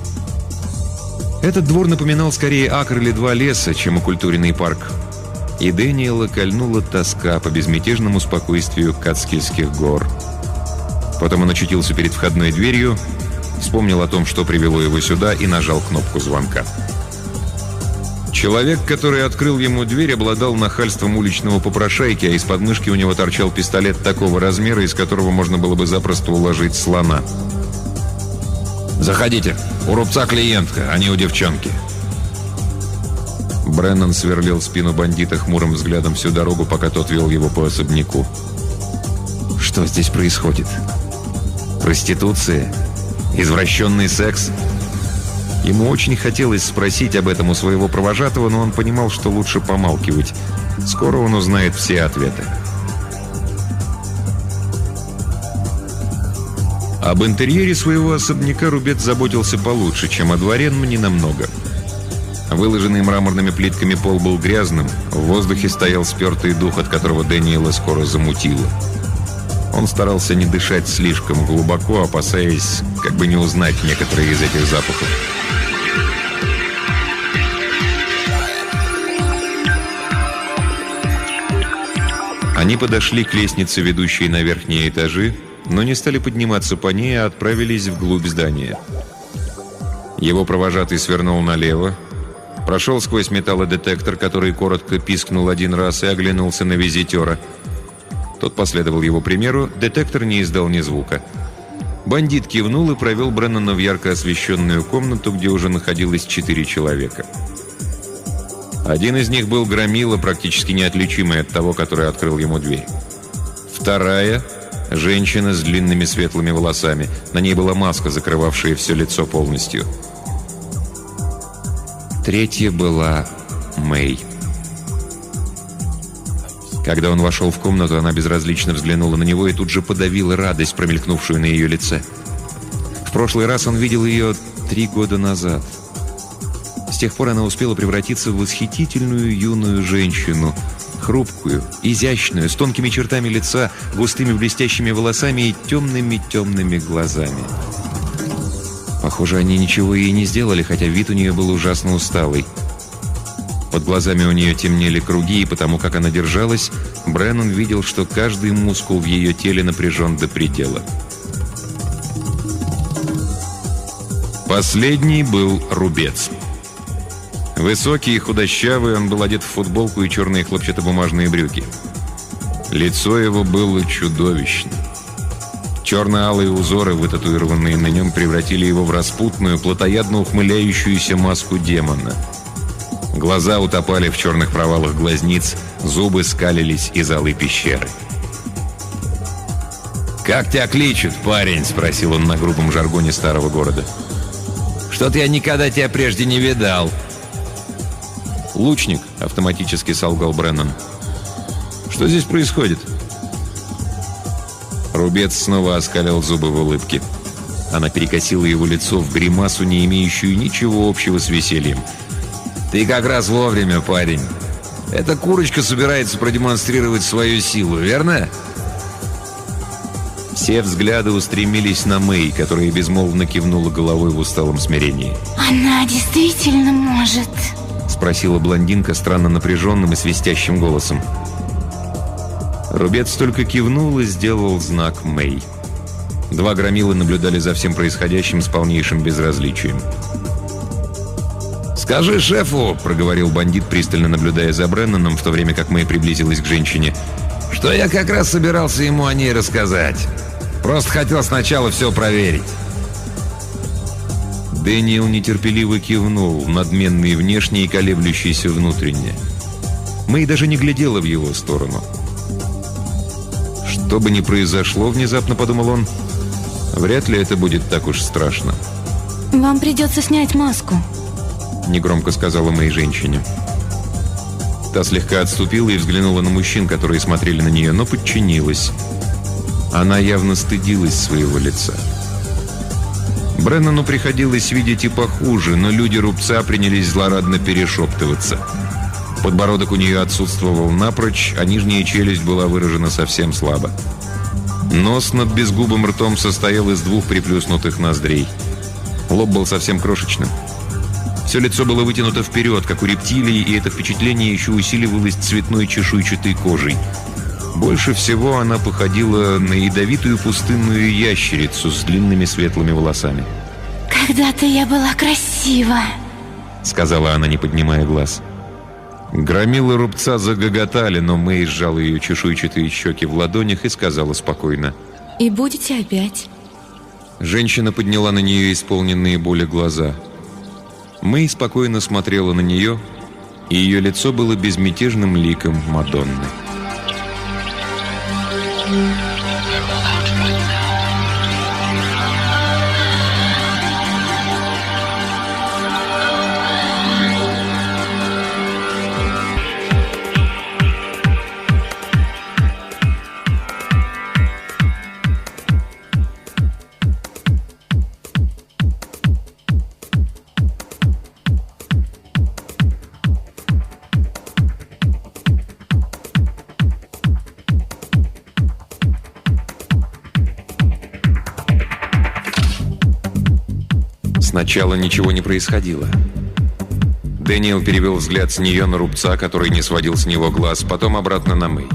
B: Этот двор напоминал скорее акр или два леса, чем окультуренный парк. И Дэниела кольнула тоска по безмятежному спокойствию Кацкильских гор. Потом он очутился перед входной дверью, вспомнил о том, что привело его сюда, и нажал кнопку звонка. Человек, который открыл ему дверь, обладал нахальством уличного попрошайки, а из подмышки у него торчал пистолет такого размера, из которого можно было бы запросто уложить слона. «Заходите. У Рубца клиентка, а не у девчонки». Бреннан сверлил спину бандита хмурым взглядом всю дорогу, пока тот вел его по особняку. Что здесь происходит? Проституция? Извращенный секс? Ему очень хотелось спросить об этом у своего провожатого, но он понимал, что лучше помалкивать. Скоро он узнает все ответы. Об интерьере своего особняка Рубец заботился получше, чем о дворе, но не намного. Выложенный мраморными плитками пол был грязным, в воздухе стоял спертый дух, от которого Дэниела скоро замутило. Он старался не дышать слишком глубоко, опасаясь, как бы не узнать некоторые из этих запахов. Они подошли к лестнице, ведущей на верхние этажи, но не стали подниматься по ней, а отправились вглубь здания. Его провожатый свернул налево, прошел сквозь металлодетектор, который коротко пискнул один раз, и оглянулся на визитера. Тот последовал его примеру, детектор не издал ни звука. Бандит кивнул и провел Бреннана в ярко освещенную комнату, где уже находилось четыре человека. Один из них был громила, практически неотличимый от того, который открыл ему дверь. Вторая – женщина с длинными светлыми волосами. На ней была маска, закрывавшая все лицо полностью. Третья была Мэй. Когда он вошел в комнату, она безразлично взглянула на него и тут же подавила радость, промелькнувшую на ее лице. В прошлый раз он видел ее три года назад. С тех пор она успела превратиться в восхитительную юную женщину, хрупкую, изящную, с тонкими чертами лица, густыми блестящими волосами и темными-темными глазами. Похоже, они ничего ей не сделали, хотя вид у нее был ужасно усталый. Под глазами у нее темнели круги, и потому как она держалась, Бреннан видел, что каждый мускул в ее теле напряжен до предела. Последний был Рубец. Высокий и худощавый, он был одет в футболку и черные хлопчатобумажные брюки. Лицо его было чудовищно. Черно-алые узоры, вытатуированные на нем, превратили его в распутную, плотоядно ухмыляющуюся маску демона. Глаза утопали в черных провалах глазниц, зубы скалились из алой пещеры. «Как тебя кличут, парень?» — спросил он на грубом жаргоне старого города. «Что-то я никогда тебя прежде не видал». «Лучник», — автоматически солгал Бреннан. «Что здесь происходит?» Рубец снова оскалил зубы в улыбке. Она перекосила его лицо в гримасу, не имеющую ничего общего с весельем. «Ты как раз вовремя, парень. Эта курочка собирается продемонстрировать свою силу, верно?» Все взгляды устремились на Мэй, которая безмолвно кивнула головой в усталом смирении.
D: Она действительно может?
B: — спросила блондинка странно напряженным и свистящим голосом. Рубец только кивнул и сделал знак Мэй. Два громилы наблюдали за всем происходящим с полнейшим безразличием. «Скажи шефу», — проговорил бандит, пристально наблюдая за Бреннаном, в то время как Мэй приблизилась к женщине, «что я как раз собирался ему о ней рассказать. Просто хотел сначала все проверить». Дэниел нетерпеливо кивнул, надменный внешне и колеблющийся внутренне. Мэй даже не глядела в его сторону. Что бы ни произошло, внезапно подумал он, вряд ли это будет так уж страшно.
G: «Вам придется снять маску», — негромко сказала Мэй женщине. Та слегка отступила и взглянула на мужчин, которые смотрели на нее, но подчинилась. Она явно стыдилась своего лица. Бреннану приходилось видеть и похуже, но люди Рубца принялись злорадно перешептываться. Подбородок у нее отсутствовал напрочь, а нижняя челюсть была выражена совсем слабо. Нос над безгубым ртом состоял из двух приплюснутых ноздрей. Лоб был совсем крошечным. Все лицо было вытянуто вперед, как у рептилии, и это впечатление еще усиливалось цветной чешуйчатой кожей. Больше всего она походила на ядовитую пустынную ящерицу с длинными светлыми волосами.
D: «Когда-то я была красива»,
B: — сказала она, не поднимая глаз. Громилы Рубца загоготали, но Мэй сжала ее чешуйчатые щеки в ладонях и сказала спокойно:
G: «И будете опять».
B: Женщина подняла на нее исполненные боли глаза. Мэй спокойно смотрела на нее, и ее лицо было безмятежным ликом Мадонны. Сначала ничего не происходило. Дэниел перевел взгляд с нее на Рубца, который не сводил с него глаз, потом обратно на Мэй.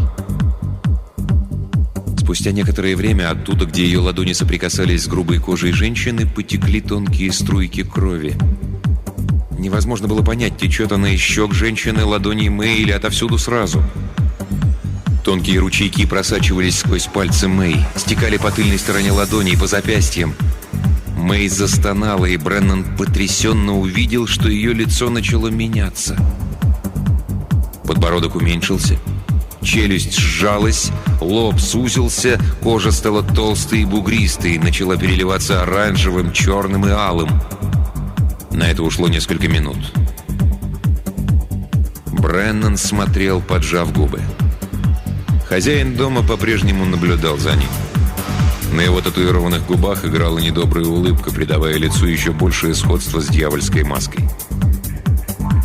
B: Спустя некоторое время оттуда, где ее ладони соприкасались с грубой кожей женщины, потекли тонкие струйки крови. Невозможно было понять, течет она из щек женщины, ладоней Мэй или отовсюду сразу. Тонкие ручейки просачивались сквозь пальцы Мэй, стекали по тыльной стороне ладони и по запястьям. Мэй застонала, и Бреннан потрясенно увидел, что ее лицо начало меняться. Подбородок уменьшился, челюсть сжалась, лоб сузился, кожа стала толстой и бугристой, начала переливаться оранжевым, черным и алым. На это ушло несколько минут. Бреннан смотрел, поджав губы. Хозяин дома по-прежнему наблюдал за ним. На его татуированных губах играла недобрая улыбка, придавая лицу еще большее сходство с дьявольской маской.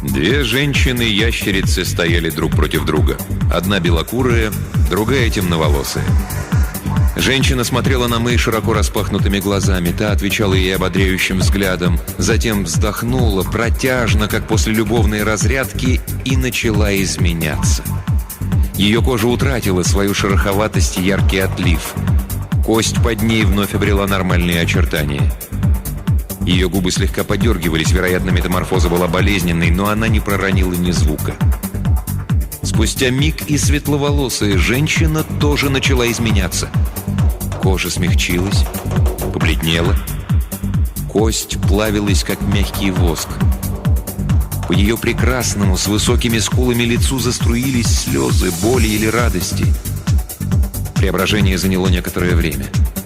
B: Две женщины-ящерицы стояли друг против друга. Одна белокурая, другая темноволосая. Женщина смотрела на Мэй широко распахнутыми глазами. Та отвечала ей ободряющим взглядом. Затем вздохнула протяжно, как после любовной разрядки, и начала изменяться. Ее кожа утратила свою шероховатость и яркий отлив. Кость под ней вновь обрела нормальные очертания. Ее губы слегка подергивались, вероятно, метаморфоза была болезненной, но она не проронила ни звука. Спустя миг и светловолосая женщина тоже начала изменяться. Кожа смягчилась, побледнела. Кость плавилась, как мягкий воск. По ее прекрасному, с высокими скулами лицу заструились слезы, боли или радости. Преображение заняло некоторое время.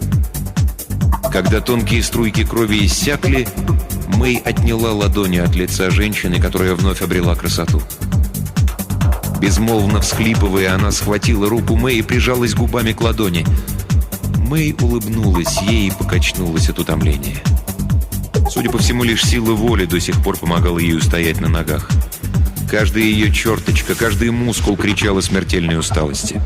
B: Когда тонкие струйки крови иссякли, Мэй отняла ладони от лица женщины, которая вновь обрела красоту. Безмолвно всхлипывая, она схватила руку Мэй и прижалась губами к ладони. Мэй улыбнулась ей и покачнулась от утомления. Судя по всему, лишь сила воли до сих пор помогала ей устоять на ногах. Каждая ее черточка, каждый мускул кричал о смертельной усталости.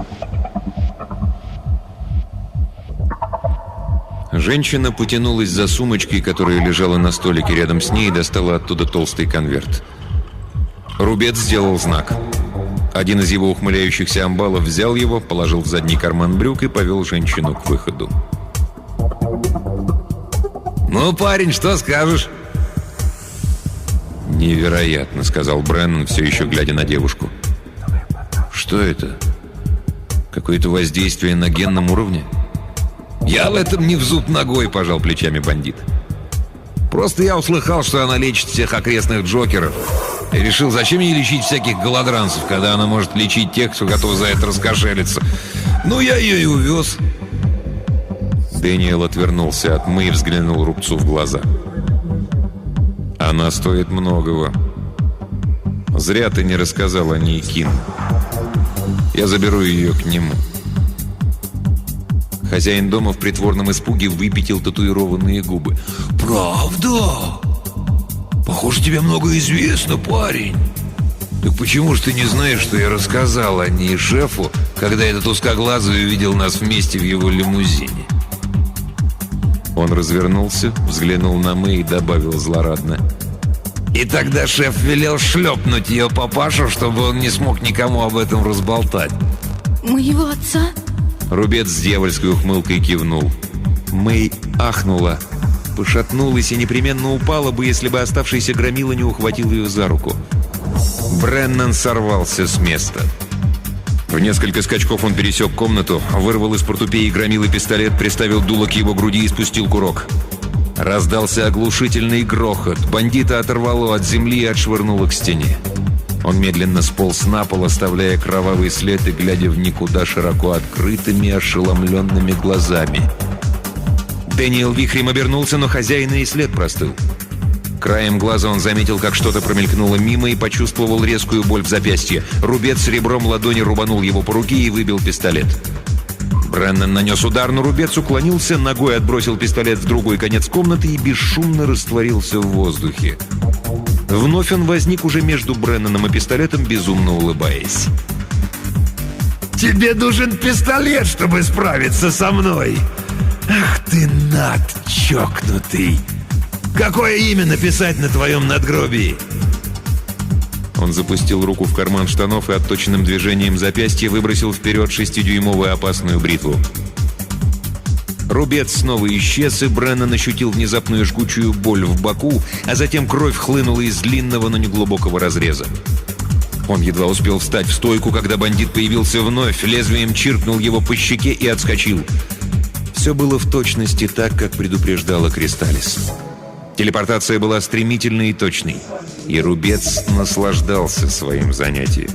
B: Женщина потянулась за сумочкой, которая лежала на столике рядом с ней, и достала оттуда толстый конверт. Рубец сделал знак. Один из его ухмыляющихся амбалов взял его, положил в задний карман брюк и повел женщину к выходу. «Ну, парень, что скажешь?» «Невероятно», — сказал Бреннан, все еще глядя на девушку. «Что это? Какое-то воздействие на генном уровне?» «Я в этом не в зуб ногой», — пожал плечами бандит. «Просто я услыхал, что она лечит всех окрестных джокеров. И решил, зачем ей лечить всяких голодранцев, когда она может лечить тех, кто готов за это раскошелиться. Ну, я ее и увез». Дэниел отвернулся от Мэй и взглянул Рубцу в глаза. «Она стоит многого. Зря ты не рассказал о ней Кин. Я заберу ее к нему». Хозяин дома в притворном испуге выпятил татуированные губы. «Правда? Похоже, тебе много известно, парень. Так почему же ты не знаешь, что я рассказал о ней шефу, когда этот узкоглазый увидел нас вместе в его лимузине?» Он развернулся, взглянул на Мэй и добавил злорадно: «И тогда шеф велел шлепнуть ее папашу, чтобы он не смог никому об этом разболтать».
G: Моего отца?
B: Рубец с дьявольской ухмылкой кивнул. Мэй ахнула, пошатнулась и непременно упала бы, если бы оставшийся громила не ухватил ее за руку. Бреннан сорвался с места. В несколько скачков он пересек комнату, вырвал из портупеи громилы пистолет, приставил дуло к его груди и спустил курок. Раздался оглушительный грохот. Бандита оторвало от земли и отшвырнуло к стене. Он медленно сполз на пол, оставляя кровавый след и глядя в никуда широко открытыми, ошеломленными глазами. Дэниел вихрем обернулся, но хозяина и след простыл. Краем глаза он заметил, как что-то промелькнуло мимо, и почувствовал резкую боль в запястье. Рубец ребром ладони рубанул его по руке и выбил пистолет. Бреннан нанес удар, но Рубец уклонился, ногой отбросил пистолет в другой конец комнаты и бесшумно растворился в воздухе. Вновь он возник уже между Бреннаном и пистолетом, безумно улыбаясь. «Тебе нужен пистолет, чтобы справиться со мной! Ах ты, над чокнутый! Какое имя написать на твоем надгробии?» Он запустил руку в карман штанов и отточенным движением запястья выбросил вперед шестидюймовую опасную бритву. Рубец снова исчез, и Бреннан ощутил внезапную жгучую боль в боку, а затем кровь хлынула из длинного, но неглубокого разреза. Он едва успел встать в стойку, когда бандит появился вновь, лезвием чиркнул его по щеке и отскочил. Все было в точности так, как предупреждала Кристалис. Телепортация была стремительной и точной, и Рубец наслаждался своим занятием.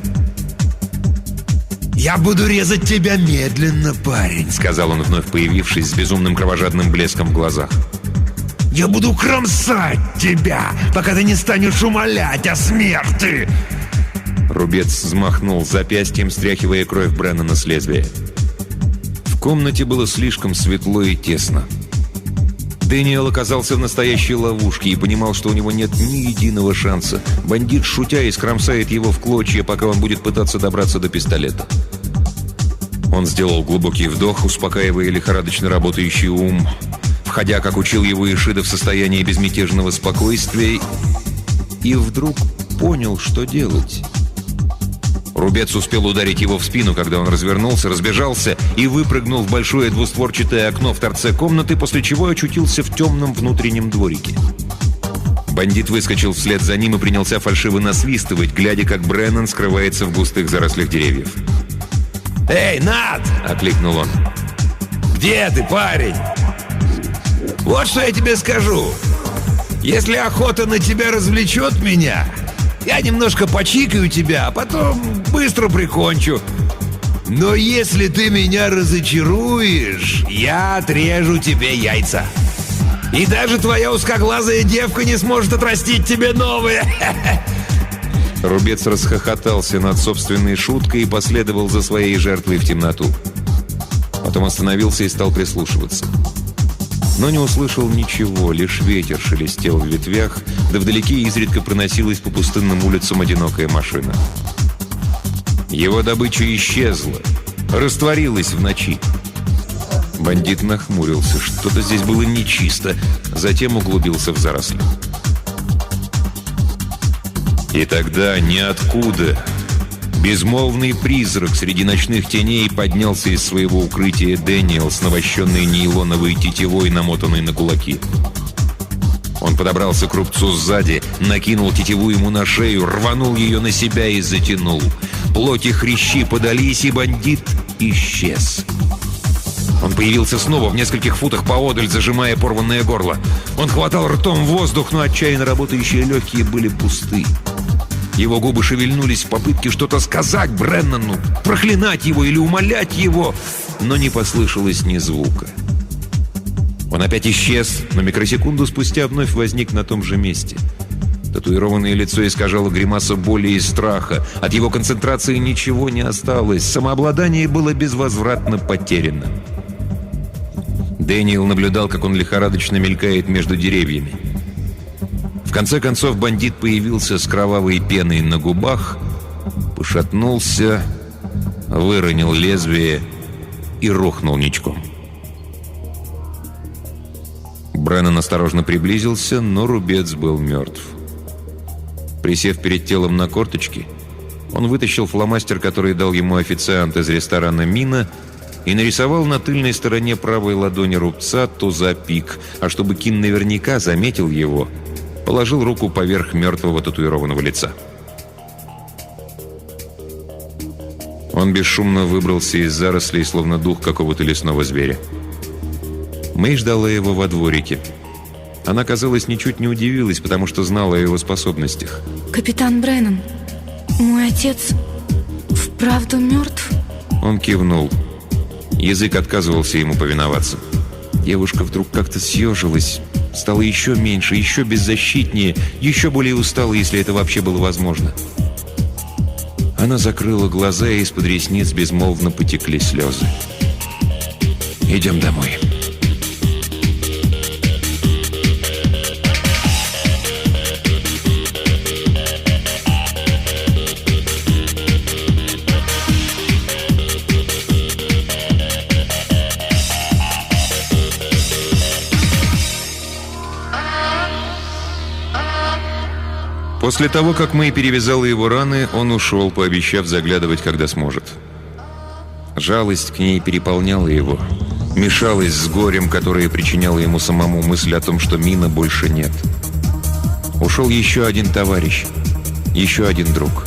B: «Я буду резать тебя медленно, парень», — сказал он, вновь появившись с безумным кровожадным блеском в глазах. «Я буду кромсать тебя, пока ты не станешь умолять о смерти!» Рубец взмахнул запястьем, стряхивая кровь Бреннана с лезвия. В комнате было слишком светло и тесно. Дэниел оказался в настоящей ловушке и понимал, что у него нет ни единого шанса. Бандит, шутя, искромсает его в клочья, пока он будет пытаться добраться до пистолета. Он сделал глубокий вдох, успокаивая лихорадочно работающий ум, входя, как учил его Ишида, в состояние безмятежного спокойствия, и вдруг понял, что делать. Рубец успел ударить его в спину, когда он развернулся, разбежался и выпрыгнул в большое двустворчатое окно в торце комнаты, после чего очутился в темном внутреннем дворике. Бандит выскочил вслед за ним и принялся фальшиво насвистывать, глядя, как Бреннан скрывается в густых зарослях деревьев. «Эй, Нат!» — окликнул он. «Где ты, парень? Вот что я тебе скажу. Если охота на тебя развлечет меня, я немножко почикаю тебя, а потом быстро прикончу. Но если ты меня разочаруешь, я отрежу тебе яйца. И даже твоя узкоглазая девка не сможет отрастить тебе новые!» Рубец расхохотался над собственной шуткой и последовал за своей жертвой в темноту. Потом остановился и стал прислушиваться. Но не услышал ничего, лишь ветер шелестел в ветвях, да вдалеке изредка проносилась по пустынным улицам одинокая машина. Его добыча исчезла, растворилась в ночи. Бандит нахмурился, что-то здесь было нечисто, затем углубился в заросли. И тогда ниоткуда безмолвный призрак среди ночных теней поднялся из своего укрытия Дэниел с навощенной нейлоновой тетивой, намотанной на кулаки. Он подобрался к рубцу сзади, накинул тетиву ему на шею, рванул ее на себя и затянул. Плоть и хрящи подались, и бандит исчез. Он появился снова в нескольких футах поодаль, зажимая порванное горло. Он хватал ртом воздух, но отчаянно работающие легкие были пусты. Его губы шевельнулись в попытке что-то сказать Бреннану, проклинать его или умолять его, но не послышалось ни звука. Он опять исчез, но микросекунду спустя вновь возник на том же месте. Татуированное лицо искажало гримаса боли и страха. От его концентрации ничего не осталось. Самообладание было безвозвратно потеряно. Дэниел наблюдал, как он лихорадочно мелькает между деревьями. В конце концов бандит появился с кровавой пеной на губах, пошатнулся, выронил лезвие и рухнул ничком. Бреннан осторожно приблизился, но рубец был мертв. Присев перед телом на корточки, он вытащил фломастер, который дал ему официант из ресторана «Мина», и нарисовал на тыльной стороне правой ладони рубца туза-пик, а чтобы Кин наверняка заметил его, положил руку поверх мертвого татуированного лица. Он бесшумно выбрался из зарослей, словно дух какого-то лесного зверя. Мэй ждала его во дворике. Она, казалось, ничуть не удивилась, потому что знала о его способностях.
G: «Капитан Бреннан, мой отец вправду мертв?»
B: Он кивнул. Язык отказывался ему повиноваться. Девушка вдруг как-то съежилась, стала еще меньше, еще беззащитнее, еще более устала, если это вообще было возможно. Она закрыла глаза, и из-под ресниц безмолвно потекли слезы. «Идем домой». После того, как Мэй перевязала его раны, он ушел, пообещав заглядывать, когда сможет. Жалость к ней переполняла его, мешалась с горем, которое причиняла ему самому мысль о том, что Мина больше нет. Ушел еще один товарищ, еще один друг.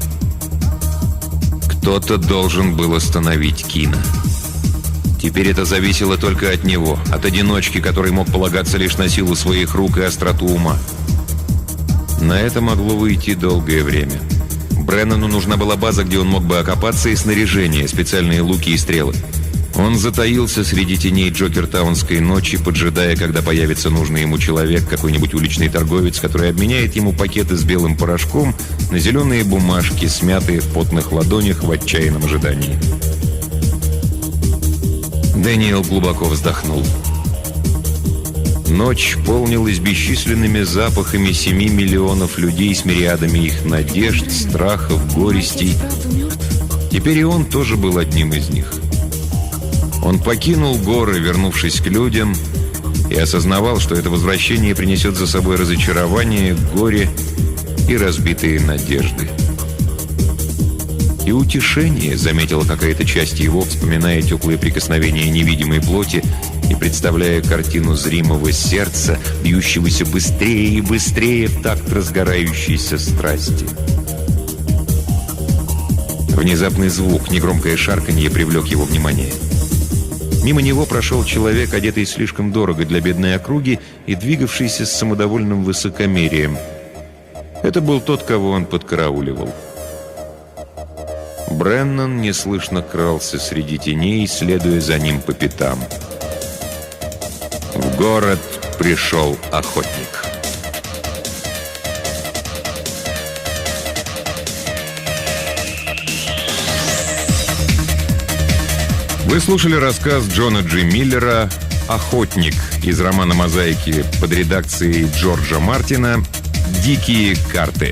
B: Кто-то должен был остановить Кина. Теперь это зависело только от него, от одиночки, который мог полагаться лишь на силу своих рук и остроту ума. На это могло выйти долгое время. Бреннану нужна была база, где он мог бы окопаться, и снаряжение, специальные луки и стрелы. Он затаился среди теней Джокертаунской ночи, поджидая, когда появится нужный ему человек, какой-нибудь уличный торговец, который обменяет ему пакеты с белым порошком на зеленые бумажки, смятые в потных ладонях в отчаянном ожидании. Дэниел глубоко вздохнул. Ночь полнилась бесчисленными запахами семи миллионов людей с мириадами их надежд, страхов, горестей. Теперь и он тоже был одним из них. Он покинул горы, вернувшись к людям, и осознавал, что это возвращение принесет за собой разочарование, горе и разбитые надежды. И утешение, заметила какая-то часть его, вспоминая теплые прикосновения невидимой плоти и представляя картину зримого сердца, бьющегося быстрее и быстрее в такт разгорающейся страсти. Внезапный звук, негромкое шарканье привлек его внимание. Мимо него прошел человек, одетый слишком дорого для бедной округи и двигавшийся с самодовольным высокомерием. Это был тот, кого он подкарауливал. Бреннан неслышно крался среди теней, следуя за ним по пятам. В город пришел охотник. Вы слушали рассказ Джона Джи Миллера «Охотник» из романа «Мозаики» под редакцией Джорджа Мартина «Дикие карты».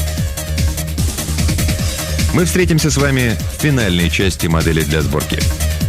B: Мы встретимся с вами в финальной части модели для сборки.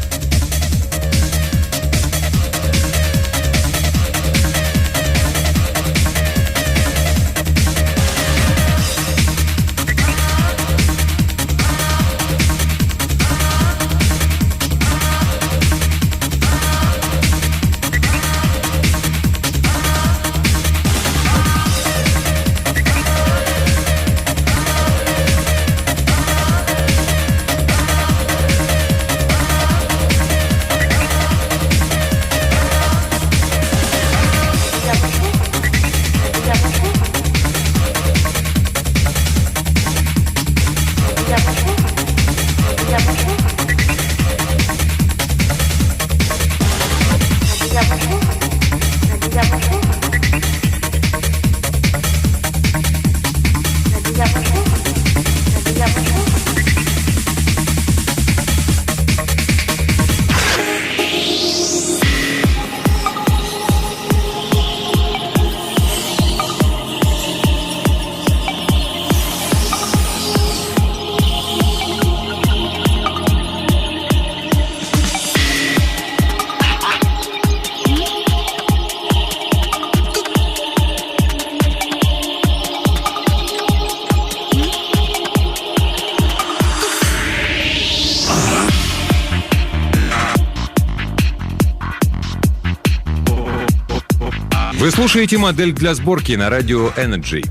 B: Вы слушаете модель для сборки на радио Energy.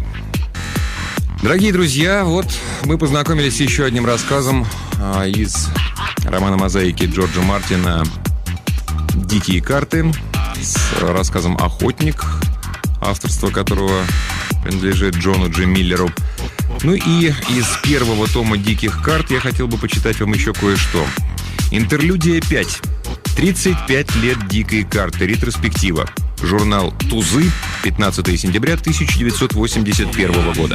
B: Дорогие друзья, вот мы познакомились с еще одним рассказом а, из романа «Мозаики» Джорджа Мартина «Дикие карты», с рассказом «Охотник», авторство которого принадлежит Джону Джи Миллеру. Ну и из первого тома «Диких карт» я хотел бы почитать вам еще кое-что. Интерлюдия пять. тридцать пять лет дикой карты. Ретроспектива. Журнал «Тузы», пятнадцатое сентября тысяча девятьсот восемьдесят первого года.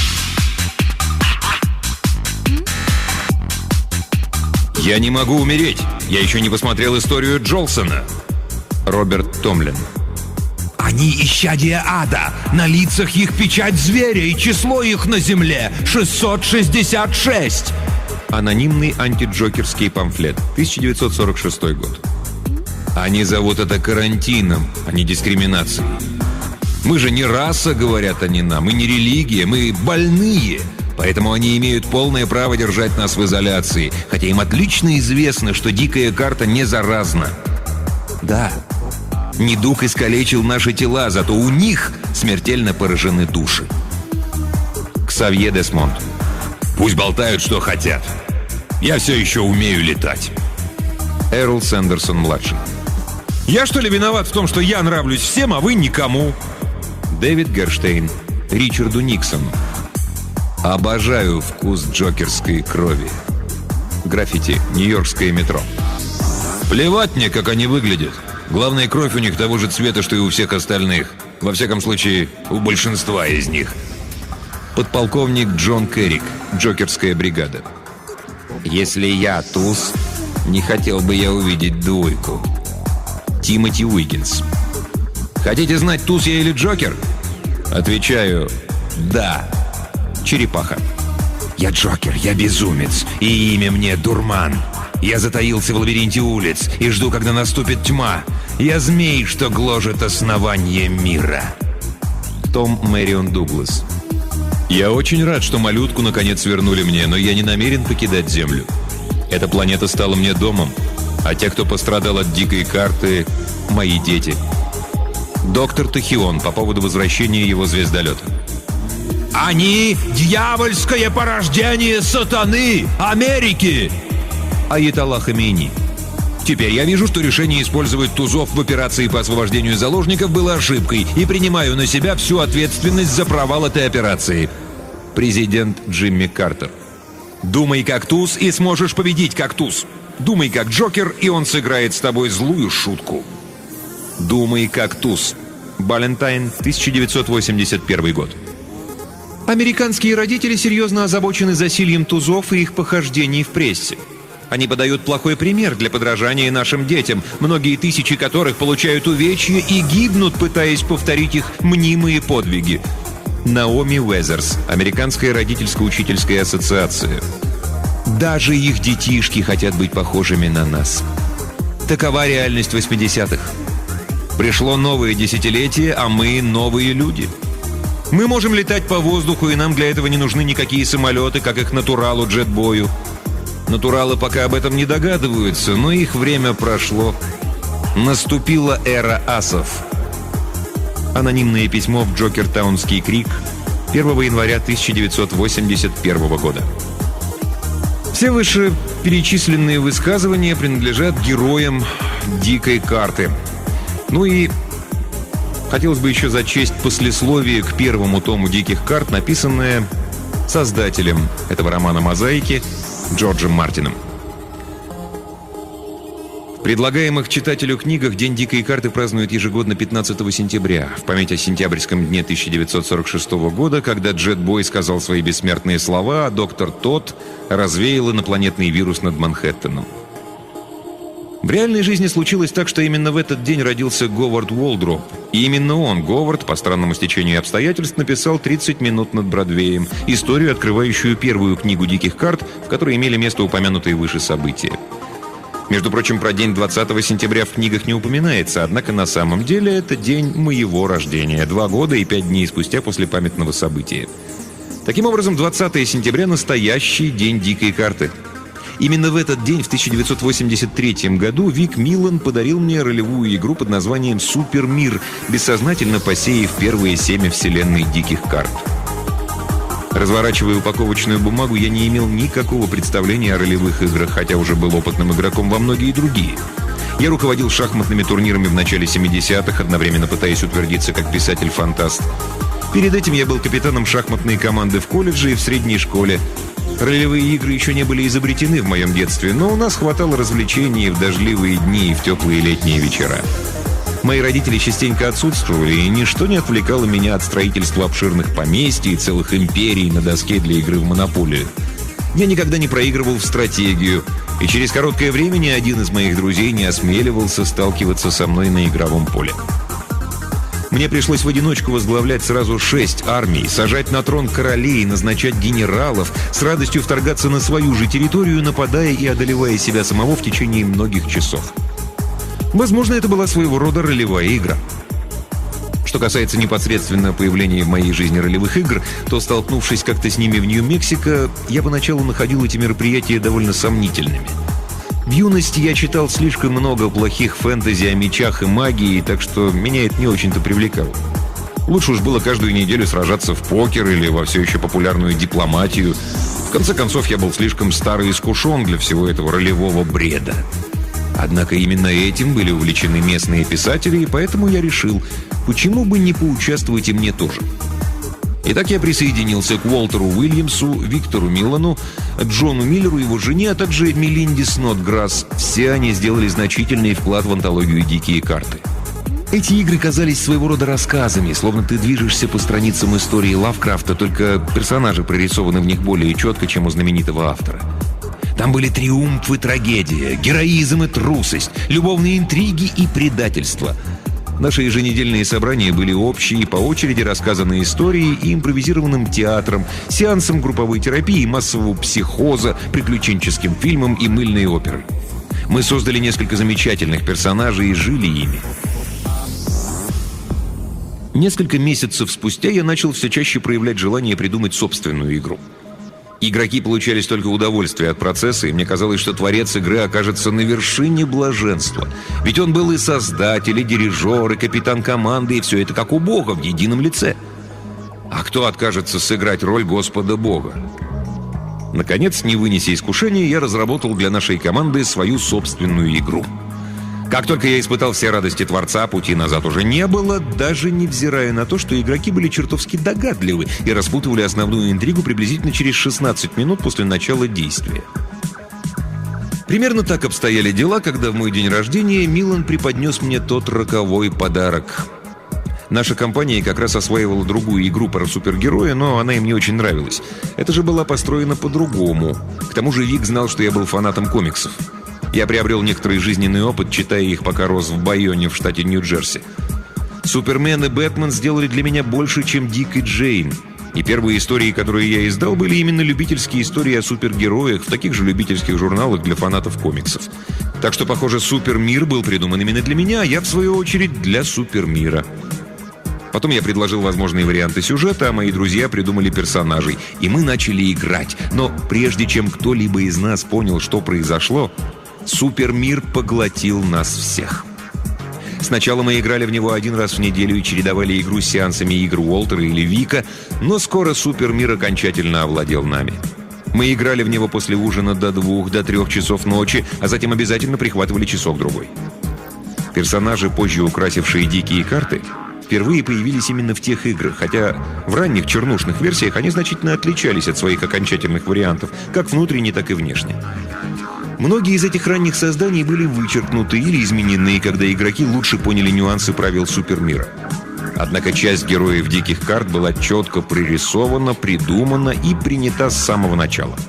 B: «Я не могу умереть. Я еще не посмотрел историю Джолсона». Роберт Томлин.
F: Они исчадия ада. На лицах их печать зверя, и число их на земле шестьсот шестьдесят шесть.
B: Анонимный антиджокерский памфлет. тысяча девятьсот сорок шестой год. Они зовут это карантином, а не дискриминацией. Мы же не раса, говорят они нам, мы не религия, мы больные. Поэтому они имеют полное право держать нас в изоляции, хотя им отлично известно, что дикая карта не заразна. Да, недуг искалечил наши тела, зато у них смертельно поражены души. Ксавье Десмонд. Пусть болтают, что хотят. Я все еще умею летать. Эрл Сэндерсон-младший. Я что ли виноват в том, что я нравлюсь всем, а вы никому? Дэвид Герштейн. Ричарду Никсону. Обожаю вкус джокерской крови. Граффити. Нью-Йоркское метро. Плевать мне, как они выглядят. Главное, кровь у них того же цвета, что и у всех остальных. Во всяком случае, у большинства из них. Подполковник Джон Керрик. Джокерская бригада. Если я туз, не хотел бы я увидеть двойку. Тимоти Уиггинс.
F: Хотите знать, туз я или Джокер? Отвечаю, да. Черепаха. Я Джокер, я безумец, и имя мне Дурман. Я затаился в лабиринте улиц и жду, когда наступит тьма. Я змей, что гложет основание мира. Том Мэрион Дуглас. Я очень рад, что малютку наконец вернули мне, но я не намерен покидать Землю. Эта планета стала мне домом, а те, кто пострадал от дикой карты, мои дети. Доктор Тахион по поводу возвращения его звездолета. Они – дьявольское порождение сатаны Америки! Аятолла Хамейни. Теперь я вижу, что решение использовать тузов в операции по освобождению заложников было ошибкой и принимаю на себя всю ответственность за провал этой операции. Президент Джимми Картер. Думай как туз и сможешь победить как туз. Думай как Джокер, и он сыграет с тобой злую шутку. Думай как туз. Балентайн, тысяча девятьсот восемьдесят первый год. Американские родители серьезно озабочены засильем тузов и их похождений в прессе. Они подают плохой пример для подражания нашим детям, многие тысячи которых получают увечья и гибнут, пытаясь повторить их мнимые подвиги. Наоми Уэзерс, Американская родительско-учительская ассоциация. Даже их детишки хотят быть похожими на нас. Такова реальность восьмидесятых. Пришло новое десятилетие, а мы новые люди. Мы можем летать по воздуху, и нам для этого не нужны никакие самолеты, как их натуралу Джетбою. Натуралы пока об этом не догадываются, но их время прошло. Наступила эра асов. Анонимное письмо в Джокертаунский крик первого января тысяча девятьсот восемьдесят первого года. Все вышеперечисленные высказывания принадлежат героям дикой карты. Ну и хотелось бы еще зачесть послесловие к первому тому «Диких карт», написанное создателем этого романа «Мозаики» Джорджем Мартином. В предлагаемых читателю книгах День дикой карты празднуют ежегодно пятнадцатого сентября, в память о сентябрьском дне тысяча девятьсот сорок шестого года, когда Джетбой сказал свои бессмертные слова, а доктор Тодд развеял инопланетный вирус над Манхэттеном. В реальной жизни случилось так, что именно в этот день родился Говард Уолдроп. И именно он, Говард, по странному стечению обстоятельств, написал «тридцать минут над Бродвеем», историю, открывающую первую книгу «Диких карт», в которой имели место упомянутые выше события. Между прочим, про день двадцатого сентября в книгах не упоминается, однако на самом деле это день моего рождения, два года и пять дней спустя после памятного события. Таким образом, двадцатого сентября – настоящий день дикой карты. Именно в этот день, в тысяча девятьсот восемьдесят третьем году, Вик Миллан подарил мне ролевую игру под названием «Супермир», бессознательно посеяв первые семя вселенной диких карт. Разворачивая упаковочную бумагу, я не имел никакого представления о ролевых играх, хотя уже был опытным игроком во многие другие. Я руководил шахматными турнирами в начале семидесятых, одновременно пытаясь утвердиться как писатель-фантаст. Перед этим я был капитаном шахматной команды в колледже и в средней школе. Ролевые игры еще не были изобретены в моем детстве, но у нас хватало развлечений в дождливые дни и в теплые летние вечера. Мои родители частенько отсутствовали, и ничто не отвлекало меня от строительства обширных поместий и целых империй на доске для игры в монополию. Я никогда не проигрывал в стратегию, и через короткое время ни один из моих друзей не осмеливался сталкиваться со мной на игровом поле. Мне пришлось в одиночку возглавлять сразу шесть армий, сажать на трон королей, назначать генералов, с радостью вторгаться на свою же территорию, нападая и одолевая себя самого в течение многих часов. Возможно, это была своего рода ролевая игра. Что касается непосредственно появления в моей жизни ролевых игр, то, столкнувшись как-то с ними в Нью-Мексико, я поначалу находил эти мероприятия довольно сомнительными. В юности я читал слишком много плохих фэнтези о мечах и магии, так что меня это не очень-то привлекало. Лучше уж было каждую неделю сражаться в покер или во все еще популярную дипломатию. В конце концов, я был слишком стар и искушен для всего этого ролевого бреда. Однако именно этим были увлечены местные писатели, и поэтому я решил, почему бы не поучаствовать и мне тоже. Итак, я присоединился к Уолтеру Уильямсу, Виктору Миллану, Джону Миллеру, его жене, а также Мелинде Снотграсс. Все они сделали значительный вклад в антологию «Дикие карты». Эти игры казались своего рода рассказами, словно ты движешься по страницам истории Лавкрафта, только персонажи прорисованы в них более четко, чем у знаменитого автора. Там были триумф и трагедия, героизм и трусость, любовные интриги и предательство. Наши еженедельные собрания были общие, по очереди рассказанные истории и импровизированным театром, сеансом групповой терапии, массового психоза, приключенческим фильмом и мыльной оперой. Мы создали несколько замечательных персонажей и жили ими. Несколько месяцев спустя я начал все чаще проявлять желание придумать собственную игру. Игроки получали столько удовольствия от процесса, и мне казалось, что творец игры окажется на вершине блаженства. Ведь он был и создатель, и дирижер, и капитан команды, и все это как у Бога в едином лице. А кто откажется сыграть роль Господа Бога? Наконец, не вынеся искушения, я разработал для нашей команды свою собственную игру. Как только я испытал все радости Творца, пути назад уже не было, даже невзирая на то, что игроки были чертовски догадливы и распутывали основную интригу приблизительно через шестнадцать минут после начала действия. Примерно так обстояли дела, когда в мой день рождения Милан преподнес мне тот роковой подарок. Наша компания как раз осваивала другую игру про супергероя, но она им не очень нравилась. Это же была построена по-другому. К тому же Вик знал, что я был фанатом комиксов. Я приобрел некоторый жизненный опыт, читая их, пока рос в Байоне в штате Нью-Джерси. Супермен и Бэтмен сделали для меня больше, чем Дик и Джейн. И первые истории, которые я издал, были именно любительские истории о супергероях в таких же любительских журналах для фанатов комиксов. Так что, похоже, Супермир был придуман именно для меня, а я, в свою очередь, для Супермира. Потом я предложил возможные варианты сюжета, а мои друзья придумали персонажей. И мы начали играть. Но прежде чем кто-либо из нас понял, что произошло, Супермир поглотил нас всех. Сначала мы играли в него один раз в неделю и чередовали игру с сеансами игр Уолтера или Вика, но скоро Супермир окончательно овладел нами. Мы играли в него после ужина до двух, до трех часов ночи, а затем обязательно прихватывали часок-другой. Персонажи, позже украсившие дикие карты, впервые появились именно в тех играх, хотя в ранних чернушных версиях они значительно отличались от своих окончательных вариантов, как внутренне, так и внешне. Многие из этих ранних созданий были вычеркнуты или изменены, когда игроки лучше поняли нюансы правил Супермира. Однако часть героев диких карт была четко прорисована, придумана и принята с самого начала.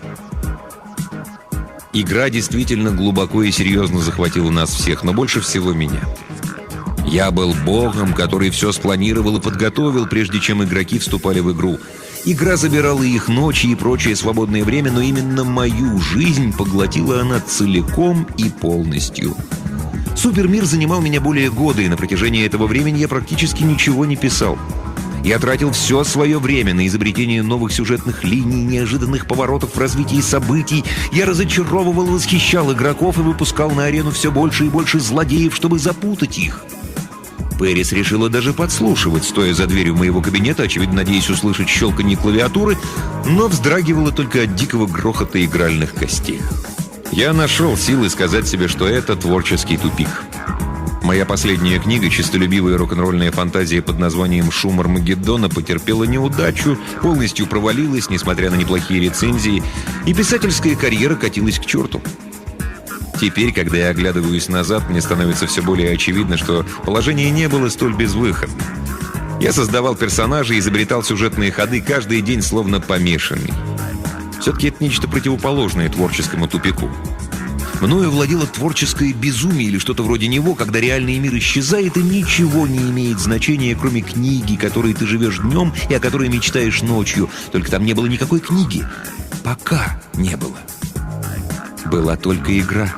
F: Игра действительно глубоко и серьезно захватила нас всех, но больше всего меня. Я был богом, который все спланировал и подготовил, прежде чем игроки вступали в игру. Игра забирала их ночи и прочее свободное время, но именно мою жизнь поглотила она целиком и полностью. Супермир занимал меня более года, и на протяжении этого времени я практически ничего не писал. Я тратил все свое время на изобретение новых сюжетных линий, неожиданных поворотов в развитии событий. Я разочаровывал и восхищал игроков и выпускал на арену все больше и больше злодеев, чтобы запутать их. Пэрис решила даже подслушивать, стоя за дверью моего кабинета, очевидно, надеясь услышать щелканье клавиатуры, но вздрагивала только от дикого грохота игральных костей. Я нашел силы сказать себе, что это творческий тупик. Моя последняя книга, чистолюбивая рок-н-ролльная фантазия под названием «Шум Армагеддона», потерпела неудачу, полностью провалилась, несмотря на неплохие рецензии, и писательская карьера катилась к черту. Теперь, когда я оглядываюсь назад, мне становится все более очевидно, что положение не было столь безвыходным. Я создавал персонажей, изобретал сюжетные ходы каждый день, словно помешанный. Все-таки это нечто противоположное творческому тупику. Мною владело творческое безумие или что-то вроде него, когда реальный мир исчезает и ничего не имеет значения, кроме книги, которой ты живешь днем и о которой мечтаешь ночью. Только там не было никакой книги. Пока не было. Была только игра.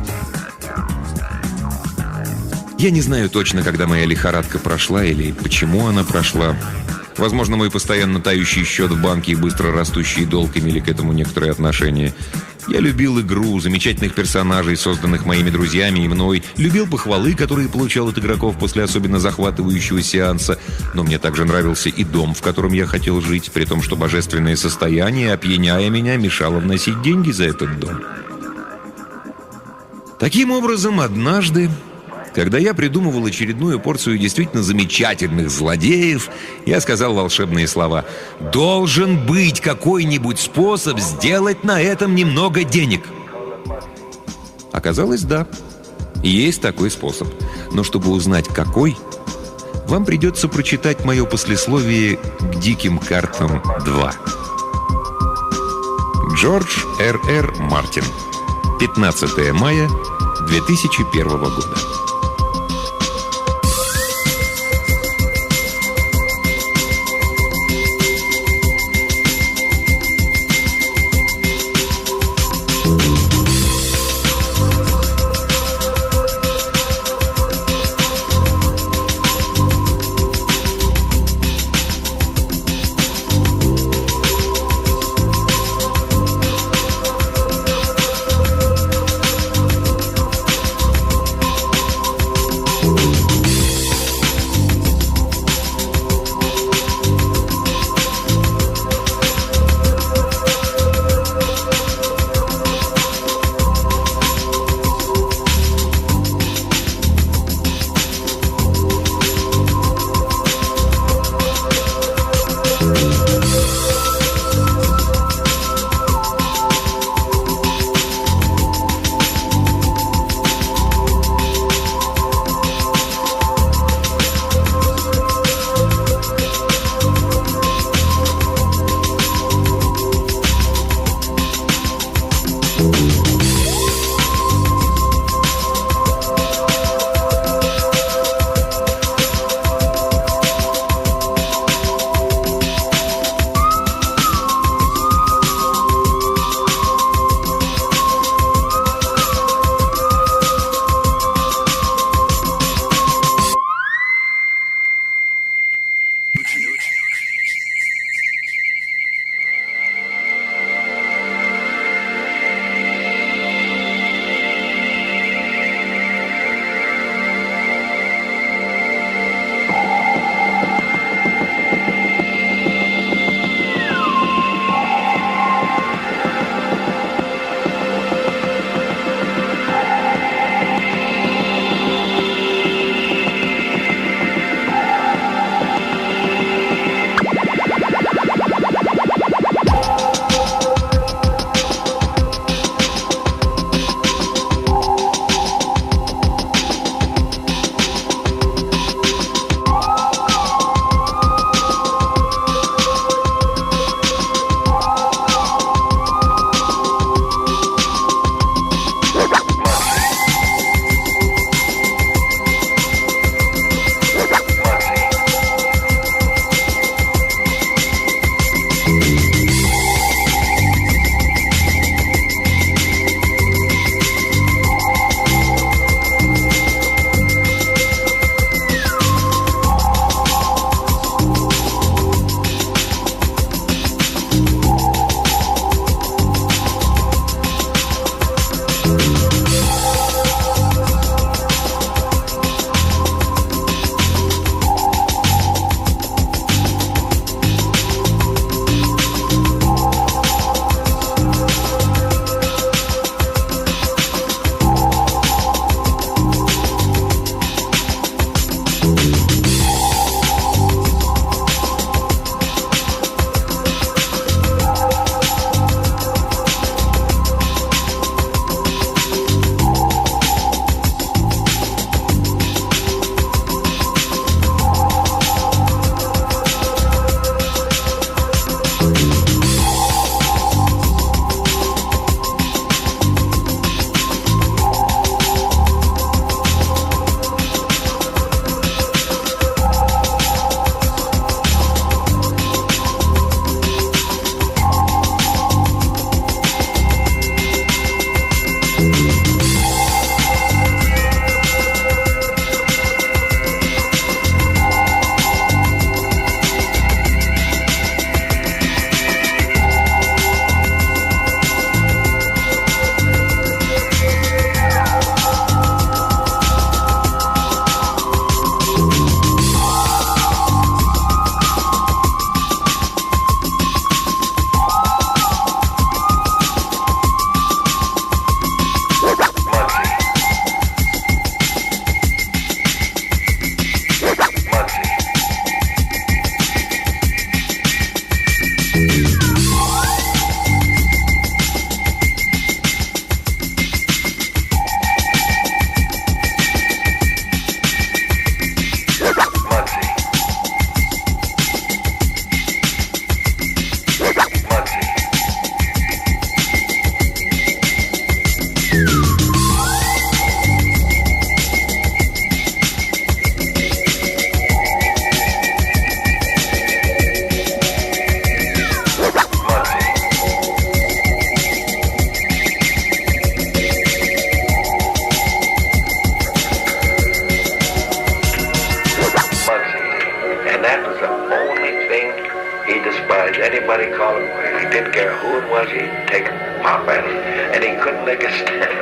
F: Я не знаю точно, когда моя лихорадка прошла или почему она прошла. Возможно, мой постоянно тающий счет в банке и быстро растущий долг имели к этому некоторое отношение. Я любил игру, замечательных персонажей, созданных моими друзьями и мной, любил похвалы, которые получал от игроков после особенно захватывающего сеанса, но мне также нравился и дом, в котором я хотел жить, при том, что божественное состояние, опьяняя меня, мешало вносить деньги за этот дом. Таким образом, однажды, когда я придумывал очередную порцию действительно замечательных злодеев, я сказал волшебные слова: «Должен быть какой-нибудь способ сделать на этом немного денег». Оказалось, да, есть такой способ. Но чтобы узнать, какой, вам придется прочитать мое послесловие к «Диким картам два». Джордж Р. Р. Мартин. пятнадцатое мая две тысячи первого года.
H: anybody called him, he didn't care who it was, he'd take a pop at it, and he couldn't make a stand.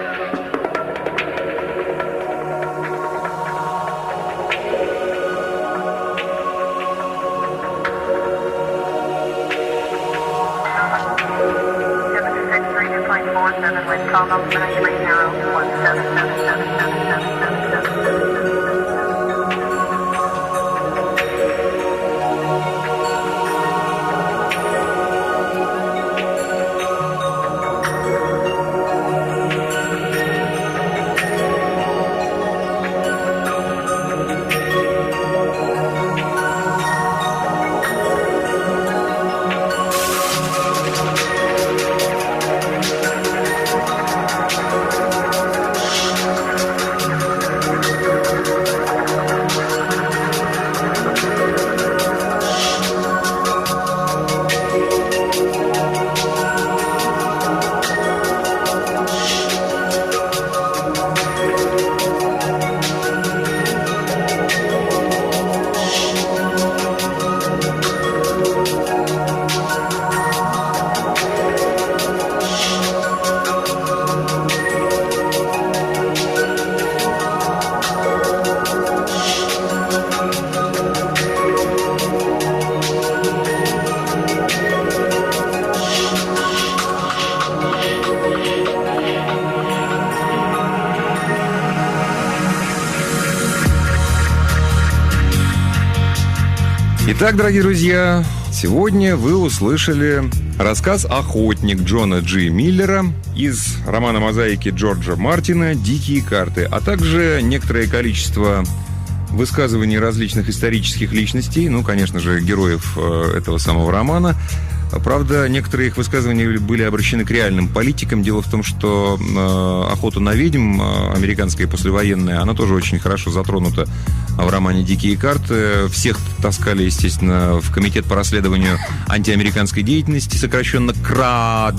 B: Итак, дорогие друзья, сегодня вы услышали рассказ «Охотник» Джона Джи Миллера из романа «Мозаики» Джорджа Мартина «Дикие карты», а также некоторое количество высказываний различных исторических личностей, ну, конечно же, героев этого самого романа. Правда, некоторые их высказывания были обращены к реальным политикам. Дело в том, что э, охота на ведьм, э, американская послевоенная, она тоже очень хорошо затронута в романе «Дикие карты». Всех таскали, естественно, в комитет по расследованию антиамериканской деятельности, сокращенно КРАД,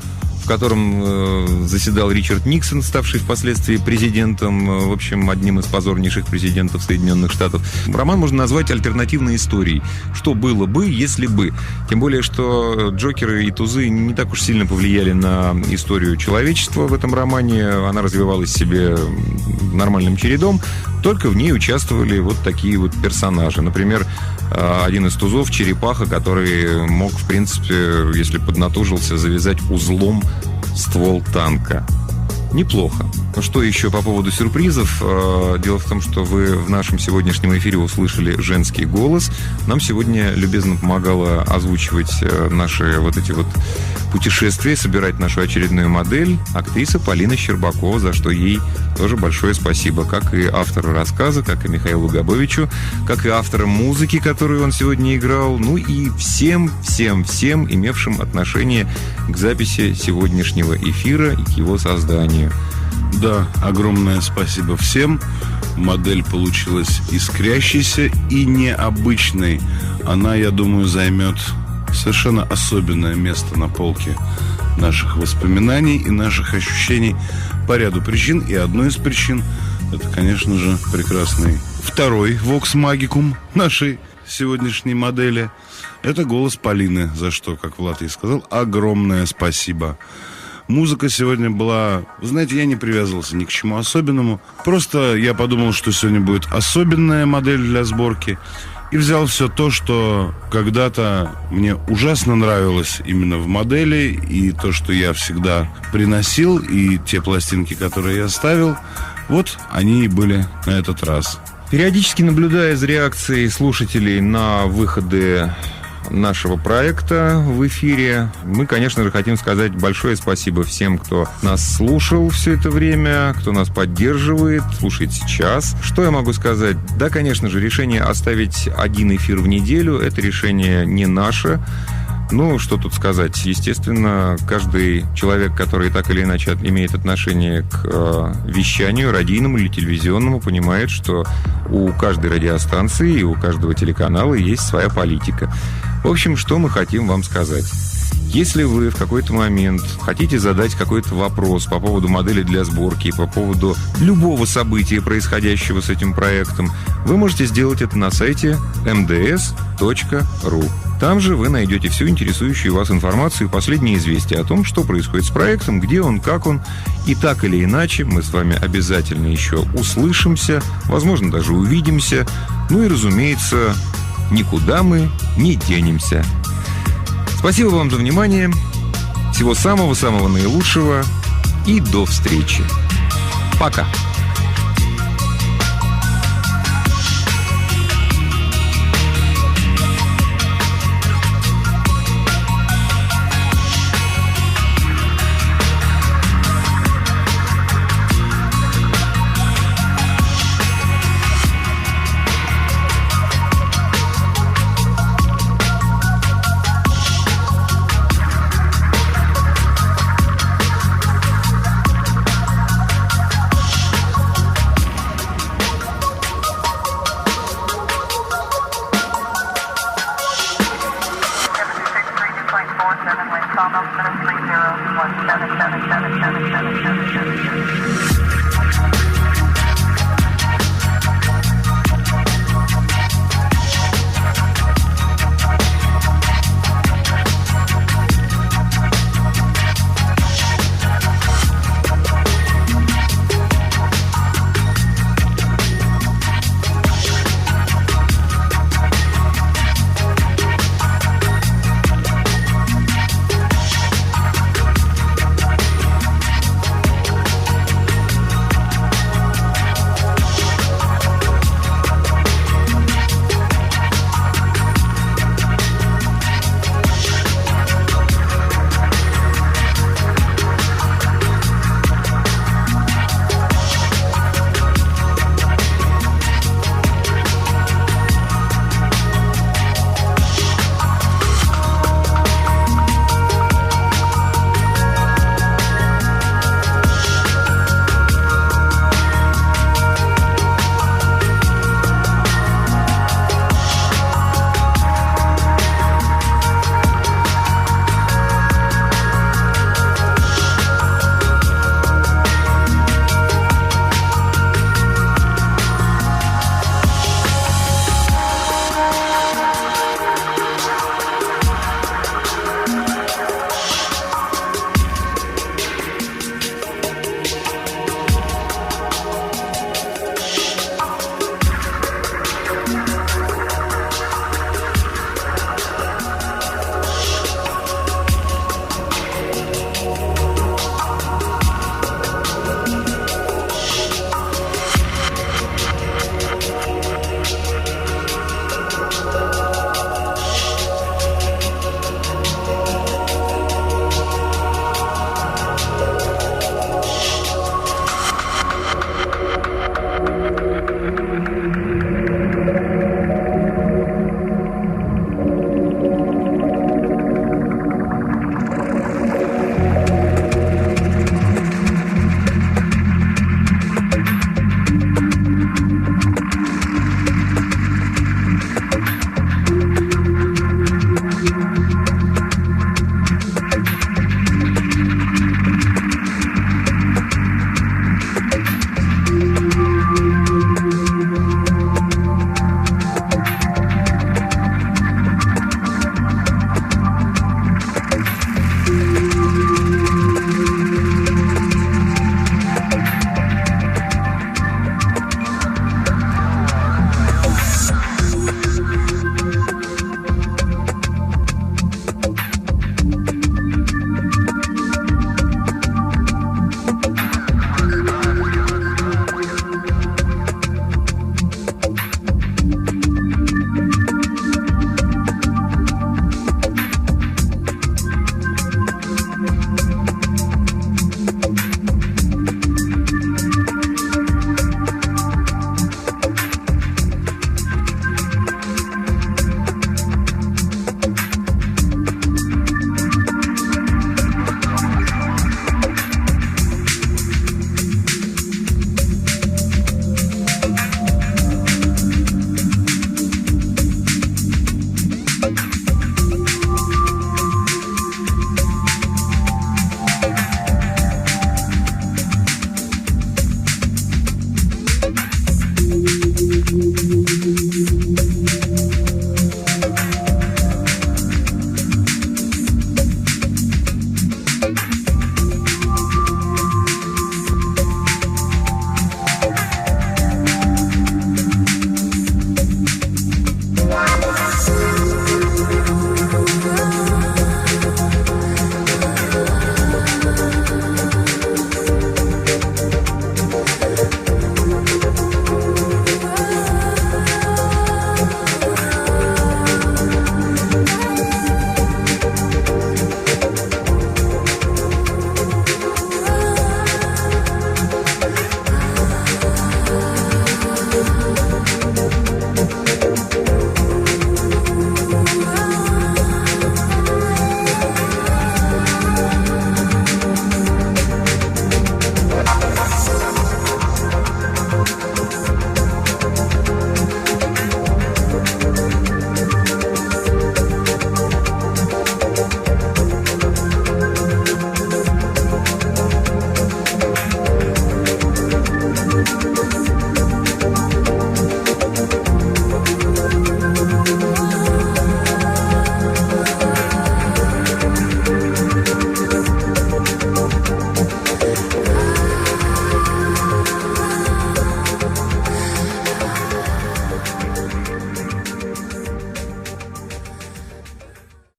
B: в котором э, заседал Ричард Никсон, ставший впоследствии президентом, э, в общем, одним из позорнейших президентов Соединенных Штатов. Роман можно назвать альтернативной историей. Что было бы, если бы. Тем более, что Джокеры и Тузы не так уж сильно повлияли на историю человечества в этом романе. Она развивалась себе нормальным чередом. Только в ней участвовали вот такие вот персонажи. Например, один из Тузов, Черепаха, который мог, в принципе, если поднатужился, завязать узлом ствол танка. Неплохо. Ну что еще по поводу сюрпризов? Дело в том, что вы в нашем сегодняшнем эфире услышали женский голос. Нам сегодня любезно помогала озвучивать наши вот эти вот путешествия, собирать нашу очередную модель актриса Полина Щербакова, за что ей тоже большое спасибо. Как и автору рассказа, как и Михаилу Габовичу, как и автору музыки, которую он сегодня играл, ну и всем, всем, всем, имевшим отношение к записи сегодняшнего эфира и к его созданию.
C: Да, огромное спасибо всем. Модель получилась искрящейся и необычной. Она, я думаю, займет совершенно особенное место на полке наших воспоминаний и наших ощущений по ряду причин. И одной из причин — это, конечно же, прекрасный второй вокс-магикум нашей сегодняшней модели. Это голос Полины, за что, как Влад и сказал, огромное спасибо. Музыка сегодня была... Вы знаете, я не привязывался ни к чему особенному. Просто я подумал, что сегодня будет особенная модель для сборки. И взял все то, что когда-то мне ужасно нравилось именно в модели. И то, что я всегда приносил, и те пластинки, которые я ставил, вот они и были на этот раз.
B: Периодически наблюдая за реакцией слушателей на выходы нашего проекта в эфире, мы, конечно же, хотим сказать большое спасибо всем, кто нас слушал все это время, кто нас поддерживает, слушает сейчас. Что я могу сказать? Да, конечно же, решение оставить один эфир в неделю — это решение не наше. Ну, что тут сказать? Естественно, каждый человек, который так или иначе имеет отношение к э, вещанию, радийному или телевизионному, понимает, что у каждой радиостанции и у каждого телеканала есть своя политика. В общем, что мы хотим вам сказать. Если вы в какой-то момент хотите задать какой-то вопрос по поводу модели для сборки, по поводу любого события, происходящего с этим проектом, вы можете сделать это на сайте эм дэ эс точка ру. Там же вы найдете всю интересующую вас информацию и последние известия о том, что происходит с проектом, где он, как он. И так или иначе мы с вами обязательно еще услышимся, возможно, даже увидимся. Ну и, разумеется, никуда мы не денемся. Спасибо вам за внимание. Всего самого-самого наилучшего. И до встречи. Пока.